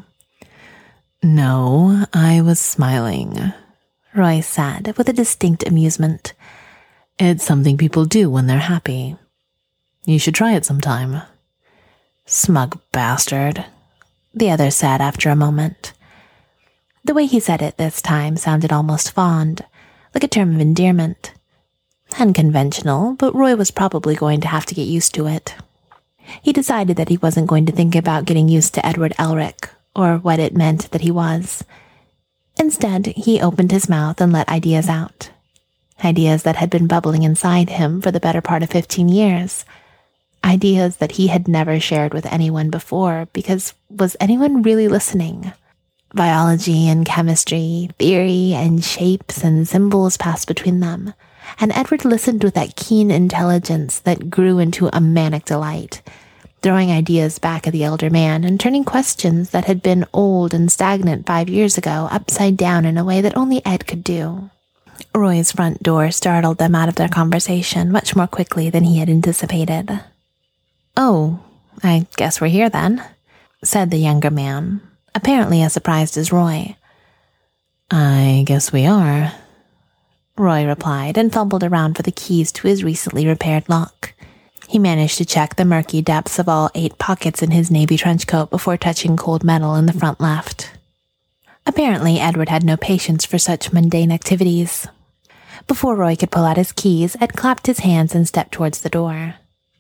No, I was smiling, Roy said, with a distinct amusement. It's something people do when they're happy. You should try it sometime. Smug bastard, the other said after a moment. The way he said it this time sounded almost fond, like a term of endearment. Unconventional, but Roy was probably going to have to get used to it. He decided that he wasn't going to think about getting used to Edward Elric, or what it meant that he was. Instead, he opened his mouth and let ideas out. Ideas that had been bubbling inside him for the better part of 15 years. Ideas that he had never shared with anyone before, because was anyone really listening? Biology and chemistry, theory and shapes and symbols passed between them, and Edward listened with that keen intelligence that grew into a manic delight, throwing ideas back at the elder man and turning questions that had been old and stagnant 5 years ago upside down in a way that only Ed could do. Roy's front door startled them out of their conversation much more quickly than he had anticipated. "Oh, I guess we're here then," said the younger man, apparently as surprised as Roy. "I guess we are," Roy replied and fumbled around for the keys to his recently repaired lock. He managed to check the murky depths of all 8 pockets in his navy trench coat before touching cold metal in the front left. Apparently, Edward had no patience for such mundane activities. Before Roy could pull out his keys, Ed clapped his hands and stepped towards the door.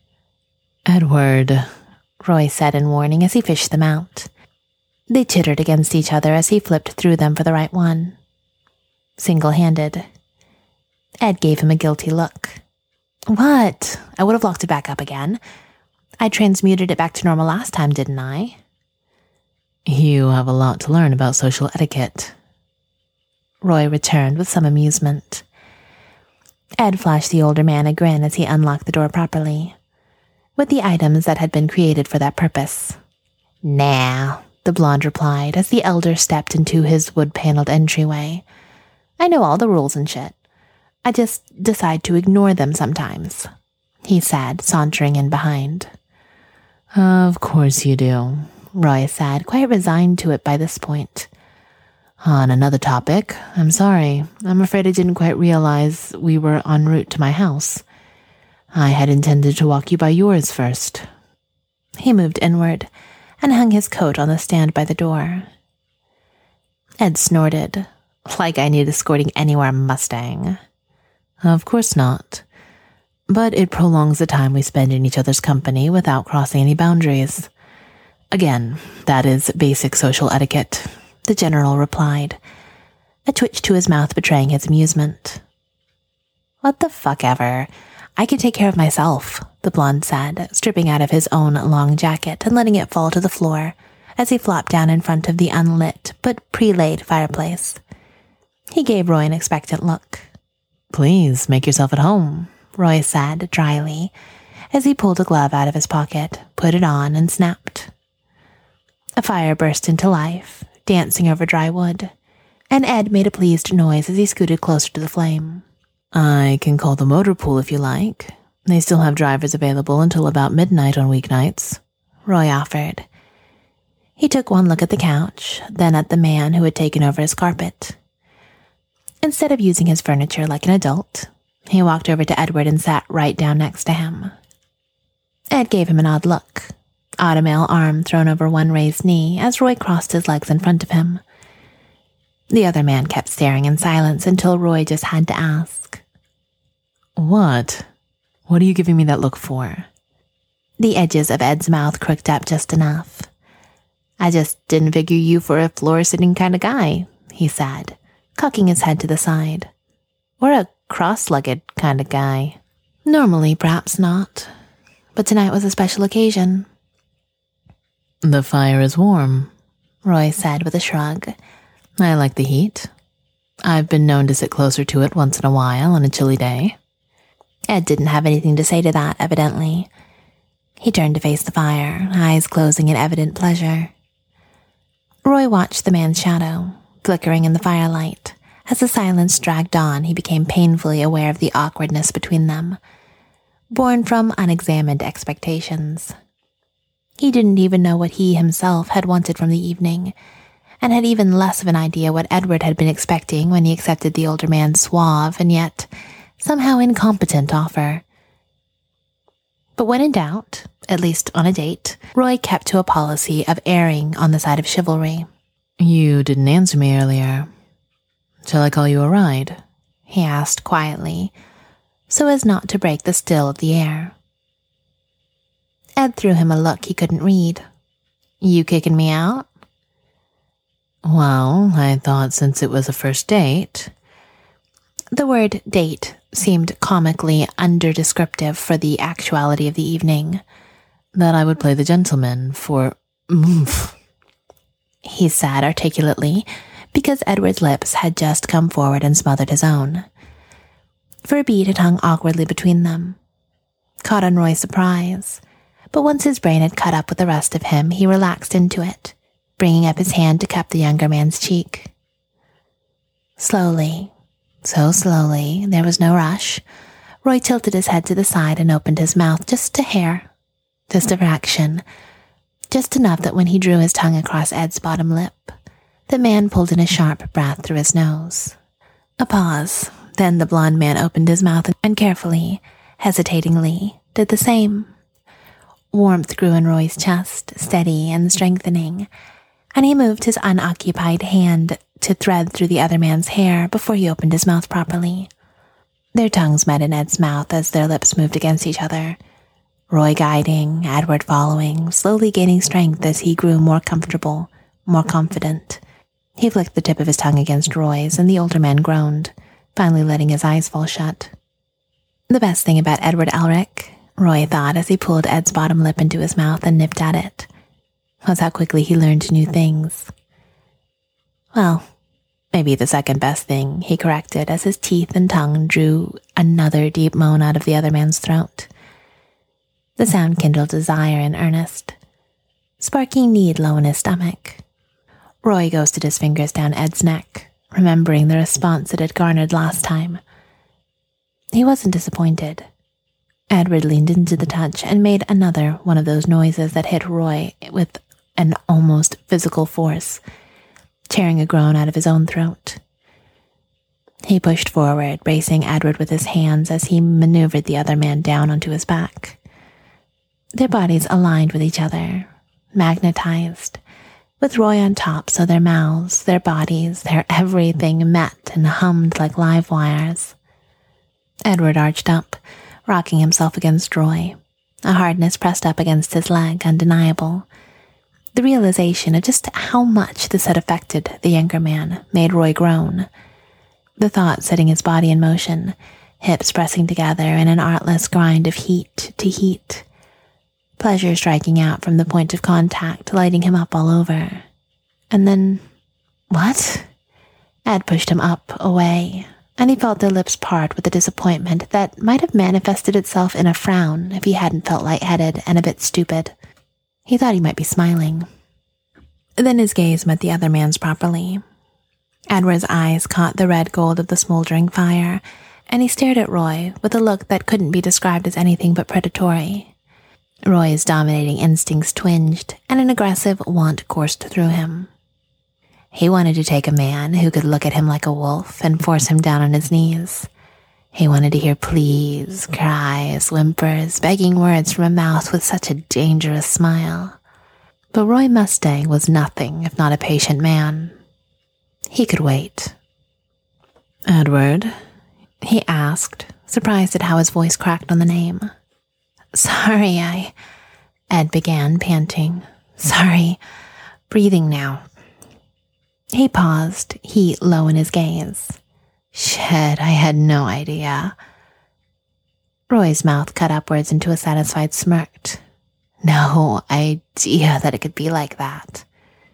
"Edward," Roy said in warning as he fished them out. They chittered against each other as he flipped through them for the right one. Single-handed. Ed gave him a guilty look. "What? I would have locked it back up again. I transmuted it back to normal last time, didn't I?" "You have a lot to learn about social etiquette," Roy returned with some amusement. Ed flashed the older man a grin as he unlocked the door properly, with the items that had been created for that purpose. "Nah," the blonde replied as the elder stepped into his wood-paneled entryway. "I know all the rules and shit. I just decide to ignore them sometimes," he said, sauntering in behind. "Of course you do," Roy said, quite resigned to it by this point. "On another topic, I'm sorry. I'm afraid I didn't quite realize we were en route to my house. I had intended to walk you by yours first." He moved inward and hung his coat on the stand by the door. Ed snorted. "Like I need escorting anywhere, Mustang." "Of course not. But it prolongs the time we spend in each other's company without crossing any boundaries. Again, that is basic social etiquette," the general replied, a twitch to his mouth betraying his amusement. "What the fuck ever. I can take care of myself," the blonde said, stripping out of his own long jacket and letting it fall to the floor as he flopped down in front of the unlit but pre-laid fireplace. He gave Roy an expectant look. "Please, make yourself at home," Roy said dryly as he pulled a glove out of his pocket, put it on, and snapped. A fire burst into life, dancing over dry wood, and Ed made a pleased noise as he scooted closer to the flame. "I can call the motor pool if you like. They still have drivers available until about midnight on weeknights," Roy offered. He took one look at the couch, then at the man who had taken over his carpet. Instead of using his furniture like an adult, he walked over to Edward and sat right down next to him. Ed gave him an odd look, automail arm thrown over one raised knee as Roy crossed his legs in front of him. The other man kept staring in silence until Roy just had to ask, What? What are you giving me that look for?" The edges of Ed's mouth crooked up just enough. "I just didn't figure you for a floor-sitting kind of guy," he said, cocking his head to the side. "Or a cross-legged kind of guy." "Normally, perhaps not. But tonight was a special occasion." "The fire is warm," Roy said with a shrug. "I like the heat. I've been known to sit closer to it once in a while on a chilly day." Ed didn't have anything to say to that, evidently. He turned to face the fire, eyes closing in evident pleasure. Roy watched the man's shadow, flickering in the firelight. As the silence dragged on, he became painfully aware of the awkwardness between them, born from unexamined expectations. He didn't even know what he himself had wanted from the evening, and had even less of an idea what Edward had been expecting when he accepted the older man's suave and yet somehow incompetent offer. But when in doubt, at least on a date, Roy kept to a policy of erring on the side of chivalry. "You didn't answer me earlier. Shall I call you a ride?" he asked quietly, so as not to break the still of the air. Ed threw him a look he couldn't read. "You kicking me out?" "Well, I thought since it was a first date..." The word date seemed comically underdescriptive for the actuality of the evening. "That I would play the gentleman for oomph," he said articulately, because Edward's lips had just come forward and smothered his own. For a beat it hung awkwardly between them, caught on Roy's surprise, but once his brain had caught up with the rest of him, he relaxed into it, bringing up his hand to cup the younger man's cheek. Slowly, So slowly, there was no rush, Roy tilted his head to the side and opened his mouth just a hair, just a fraction, just enough that when he drew his tongue across Ed's bottom lip, the man pulled in a sharp breath through his nose. A pause. Then the blond man opened his mouth and carefully, hesitatingly, did the same. Warmth grew in Roy's chest, steady and strengthening, and he moved his unoccupied hand to thread through the other man's hair before he opened his mouth properly. Their tongues met in Ed's mouth as their lips moved against each other, Roy guiding, Edward following, slowly gaining strength as he grew more comfortable, more confident. He flicked the tip of his tongue against Roy's, and the older man groaned, finally letting his eyes fall shut. The best thing about Edward Elric, Roy thought as he pulled Ed's bottom lip into his mouth and nipped at it, was how quickly he learned new things. Well, maybe the second best thing, he corrected as his teeth and tongue drew another deep moan out of the other man's throat. The sound kindled desire in Ernest, sparking need low in his stomach. Roy ghosted his fingers down Ed's neck, remembering the response it had garnered last time. He wasn't disappointed. Edward leaned into the touch and made another one of those noises that hit Roy with an almost physical force, tearing a groan out of his own throat. He pushed forward, bracing Edward with his hands as he maneuvered the other man down onto his back. Their bodies aligned with each other, magnetized, with Roy on top so their mouths, their bodies, their everything met and hummed like live wires. Edward arched up, rocking himself against Roy, a hardness pressed up against his leg undeniable. The realization of just how much this had affected the younger man made Roy groan. The thought setting his body in motion, hips pressing together in an artless grind of heat to heat. Pleasure striking out from the point of contact, lighting him up all over. And then, what? Ed pushed him up, away, and he felt their lips part with a disappointment that might have manifested itself in a frown if he hadn't felt lightheaded and a bit stupid. He thought he might be smiling. Then his gaze met the other man's properly. Edward's eyes caught the red gold of the smoldering fire, and he stared at Roy with a look that couldn't be described as anything but predatory. Roy's dominating instincts twinged, and an aggressive want coursed through him. He wanted to take a man who could look at him like a wolf and force him down on his knees. He wanted to hear pleas, cries, whimpers, begging words from a mouth with such a dangerous smile. But Roy Mustang was nothing if not a patient man. He could wait. "Edward?" he asked, surprised at how his voice cracked on the name. "Sorry, Ed began, panting. "Sorry, breathing now." He paused, heat low in his gaze. "Shit, I had no idea." Roy's mouth cut upwards into a satisfied smirk. "No idea that it could be like that."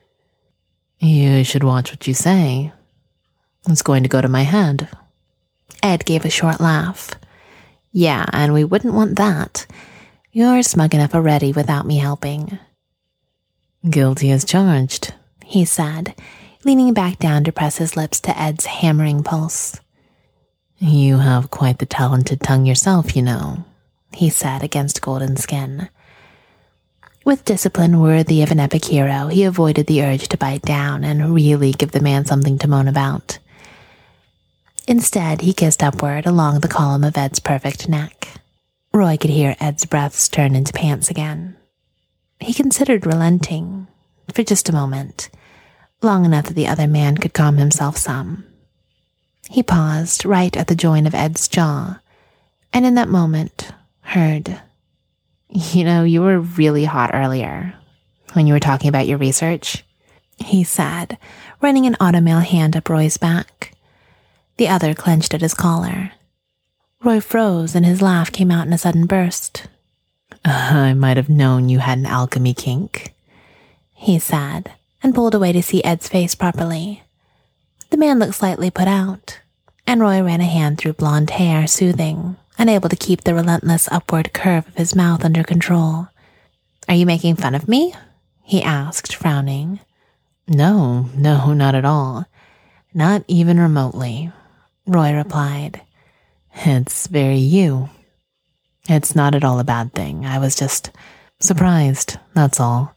"You should watch what you say. It's going to go to my head." Ed gave a short laugh. "Yeah, and we wouldn't want that. You're smug enough already without me helping." "Guilty as charged," he said, leaning back down to press his lips to Ed's hammering pulse. "You have quite the talented tongue yourself, you know," he said against golden skin. With discipline worthy of an epic hero, he avoided the urge to bite down and really give the man something to moan about. Instead, he kissed upward along the column of Ed's perfect neck. Roy could hear Ed's breaths turn into pants again. He considered relenting, for just a moment, long enough that the other man could calm himself some. He paused right at the joint of Ed's jaw, and in that moment, heard, "You know, you were really hot earlier, when you were talking about your research," he said, running an automail hand up Roy's back. The other clenched at his collar. Roy froze, and his laugh came out in a sudden burst. "I might have known you had an alchemy kink," he said, and pulled away to see Ed's face properly. The man looked slightly put out, and Roy ran a hand through blonde hair, soothing, unable to keep the relentless upward curve of his mouth under control. "Are you making fun of me?" he asked, frowning. No, not at all. Not even remotely. Roy replied. It's very you. It's not at all a bad thing. I was just surprised, that's all.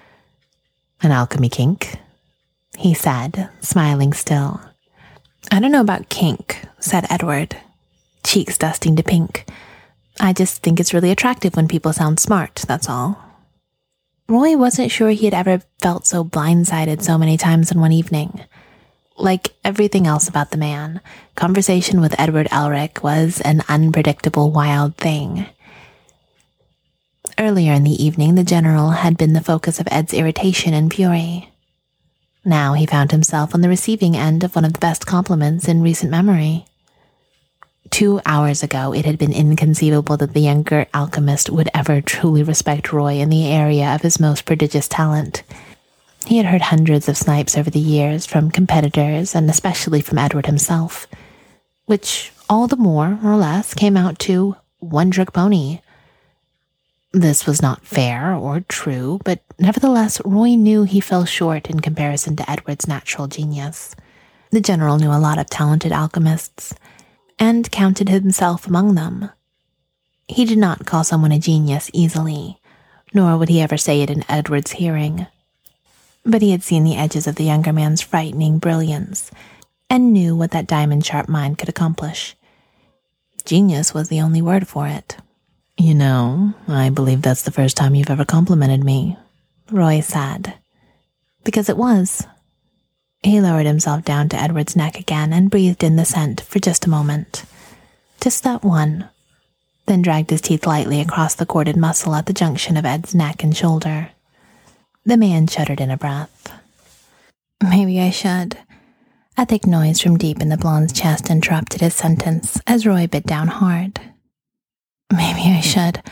An alchemy kink? He said, smiling still. I don't know about kink, said Edward, cheeks dusting to pink. I just think it's really attractive when people sound smart, that's all. Roy wasn't sure he had ever felt so blindsided so many times in one evening. Like everything else about the man, conversation with Edward Elric was an unpredictable, wild thing. Earlier in the evening, the general had been the focus of Ed's irritation and fury. Now he found himself on the receiving end of one of the best compliments in recent memory. 2 hours ago, it had been inconceivable that the younger alchemist would ever truly respect Roy in the area of his most prodigious talent. He had heard hundreds of snipes over the years from competitors and especially from Edward himself, which all the more or less came out to one trick pony. This was not fair or true, but nevertheless, Roy knew he fell short in comparison to Edward's natural genius. The general knew a lot of talented alchemists, and counted himself among them. He did not call someone a genius easily, nor would he ever say it in Edward's hearing. But he had seen the edges of the younger man's frightening brilliance, and knew what that diamond-sharp mind could accomplish. Genius was the only word for it. You know, I believe that's the first time you've ever complimented me, Roy said. Because it was. He lowered himself down to Edward's neck again and breathed in the scent for just a moment. Just that one. Then dragged his teeth lightly across the corded muscle at the junction of Ed's neck and shoulder. The man shuddered in a breath. Maybe I should. A thick noise from deep in the blonde's chest interrupted his sentence as Roy bit down hard. Maybe I should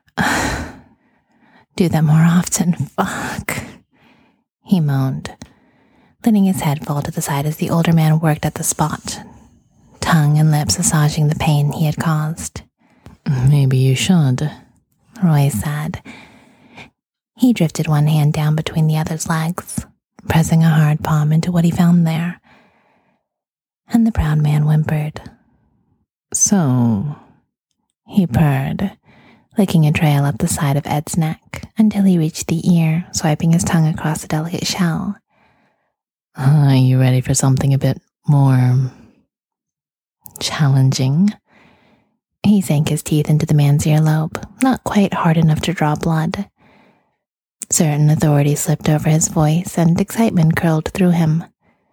do that more often. Fuck. He moaned, letting his head fall to the side as the older man worked at the spot, tongue and lips massaging the pain he had caused. Maybe you should, Roy said. He drifted one hand down between the other's legs, pressing a hard palm into what he found there. And the proud man whimpered. So, he purred, licking a trail up the side of Ed's neck until he reached the ear, swiping his tongue across the delicate shell. Are you ready for something a bit more challenging? He sank his teeth into the man's earlobe, not quite hard enough to draw blood. Certain authority slipped over his voice, and excitement curled through him.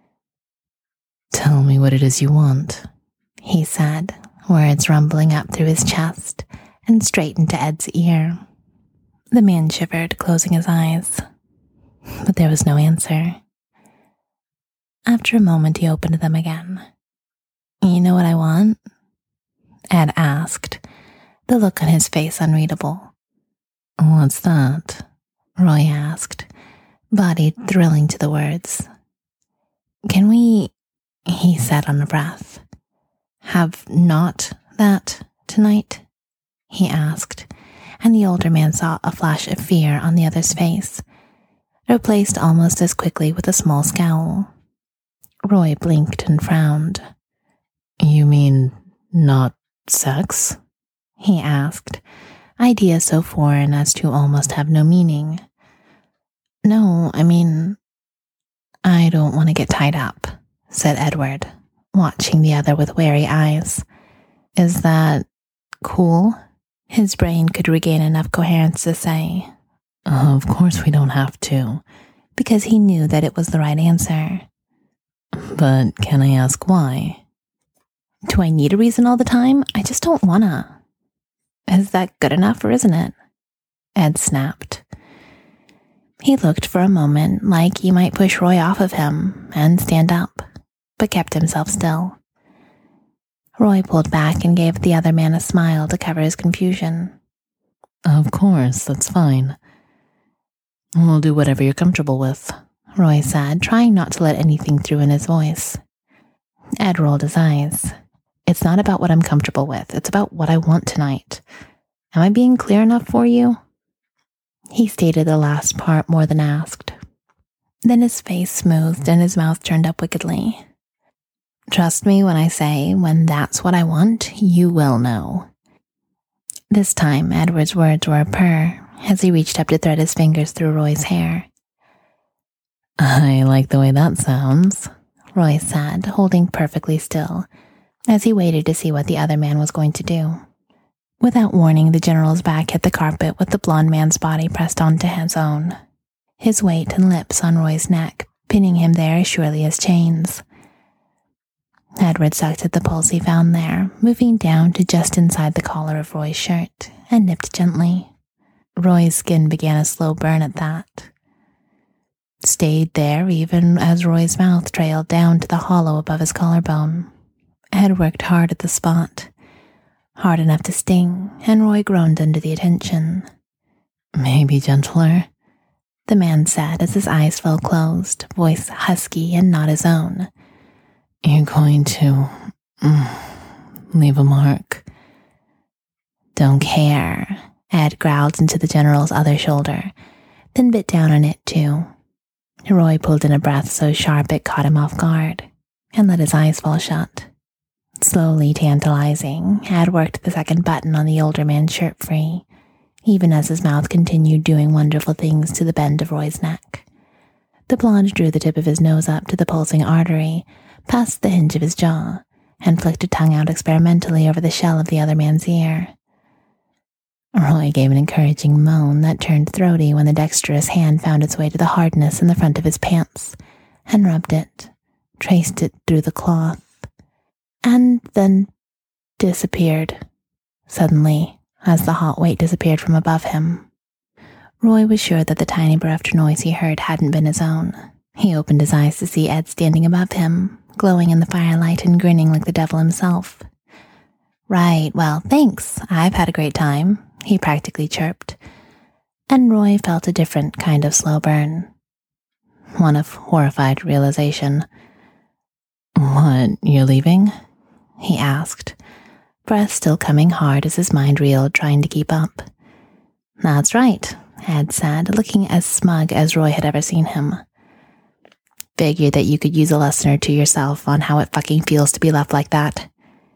Tell me what it is you want, he said, words rumbling up through his chest and straight into Ed's ear. The man shivered, closing his eyes, but there was no answer. After a moment, he opened them again. You know what I want? Ed asked, the look on his face unreadable. What's that? Roy asked, body thrilling to the words. Can we, he said on a breath, have not that tonight? He asked, and the older man saw a flash of fear on the other's face, replaced almost as quickly with a small scowl. Roy blinked and frowned. You mean not sex? He asked, idea so foreign as to almost have no meaning. No, I mean, I don't want to get tied up, said Edward, watching the other with wary eyes. Is that cool? His brain could regain enough coherence to say, of course we don't have to, because he knew that it was the right answer. But can I ask why? Do I need a reason all the time? I just don't wanna. Is that good enough or isn't it? Ed snapped. He looked for a moment like he might push Roy off of him and stand up, but kept himself still. Roy pulled back and gave the other man a smile to cover his confusion. Of course, that's fine. We'll do whatever you're comfortable with, Roy said, trying not to let anything through in his voice. Ed rolled his eyes. It's not about what I'm comfortable with. It's about what I want tonight. Am I being clear enough for you? He stated the last part more than asked. Then his face smoothed and his mouth turned up wickedly. Trust me when I say, when that's what I want, you will know. This time, Edward's words were a purr as he reached up to thread his fingers through Roy's hair. I like the way that sounds, Roy said, holding perfectly still, as he waited to see what the other man was going to do. Without warning, the general's back hit the carpet with the blonde man's body pressed onto his own, his weight and lips on Roy's neck, pinning him there as surely as chains. Edward sucked at the pulse he found there, moving down to just inside the collar of Roy's shirt, and nipped gently. Roy's skin began a slow burn at that. Stayed there even as Roy's mouth trailed down to the hollow above his collarbone. Ed worked hard at the spot, hard enough to sting, and Roy groaned under the attention. Maybe gentler, the man said as his eyes fell closed, voice husky and not his own. You're going to leave a mark. Don't care, Ed growled into the general's other shoulder, then bit down on it too. Roy pulled in a breath so sharp it caught him off guard, and let his eyes fall shut. Slowly tantalizing, Ed worked the second button on the older man's shirt free, even as his mouth continued doing wonderful things to the bend of Roy's neck. The blonde drew the tip of his nose up to the pulsing artery, past the hinge of his jaw, and flicked a tongue out experimentally over the shell of the other man's ear. Roy gave an encouraging moan that turned throaty when the dexterous hand found its way to the hardness in the front of his pants, and rubbed it, traced it through the cloth, and then disappeared, suddenly, as the hot weight disappeared from above him. Roy was sure that the tiny bereft noise he heard hadn't been his own. He opened his eyes to see Ed standing above him, glowing in the firelight and grinning like the devil himself. Right, well, thanks. I've had a great time, he practically chirped. And Roy felt a different kind of slow burn. One of horrified realization. What, you're leaving? He asked, breath still coming hard as his mind reeled, trying to keep up. That's right, Ed said, looking as smug as Roy had ever seen him. Figured that you could use a lesson or two yourself on how it fucking feels to be left like that.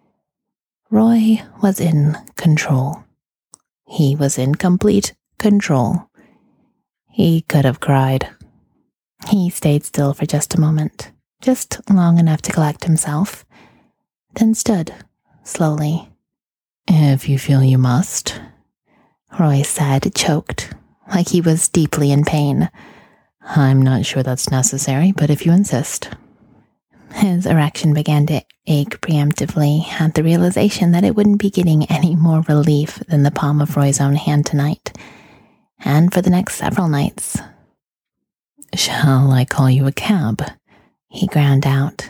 Roy was in control. He was in complete control. He could have cried. He stayed still for just a moment, just long enough to collect himself, then stood, slowly. If you feel you must, Roy said, choked, like he was deeply in pain. I'm not sure that's necessary, but if you insist. His erection began to ache preemptively at the realization that it wouldn't be getting any more relief than the palm of Roy's own hand tonight, and for the next several nights. Shall I call you a cab? He ground out.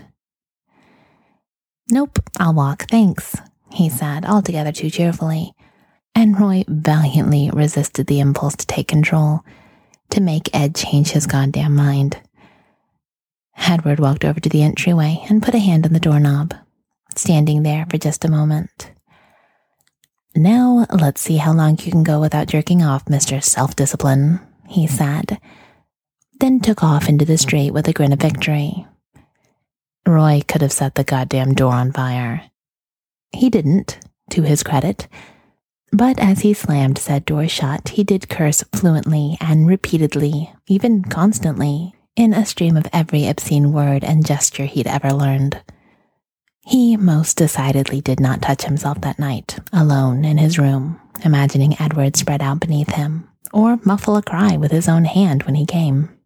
Nope, I'll walk, thanks, he said, altogether too cheerfully, and Roy valiantly resisted the impulse to take control, to make Ed change his goddamn mind. Edward walked over to the entryway and put a hand on the doorknob, standing there for just a moment. Now, let's see how long you can go without jerking off, Mr. Self-Discipline, he said, then took off into the street with a grin of victory. Roy could have set the goddamn door on fire. He didn't, to his credit, but as he slammed said door shut, he did curse fluently and repeatedly, even constantly, in a stream of every obscene word and gesture he'd ever learned. He most decidedly did not touch himself that night, alone in his room, imagining Edward spread out beneath him, or muffle a cry with his own hand when he came.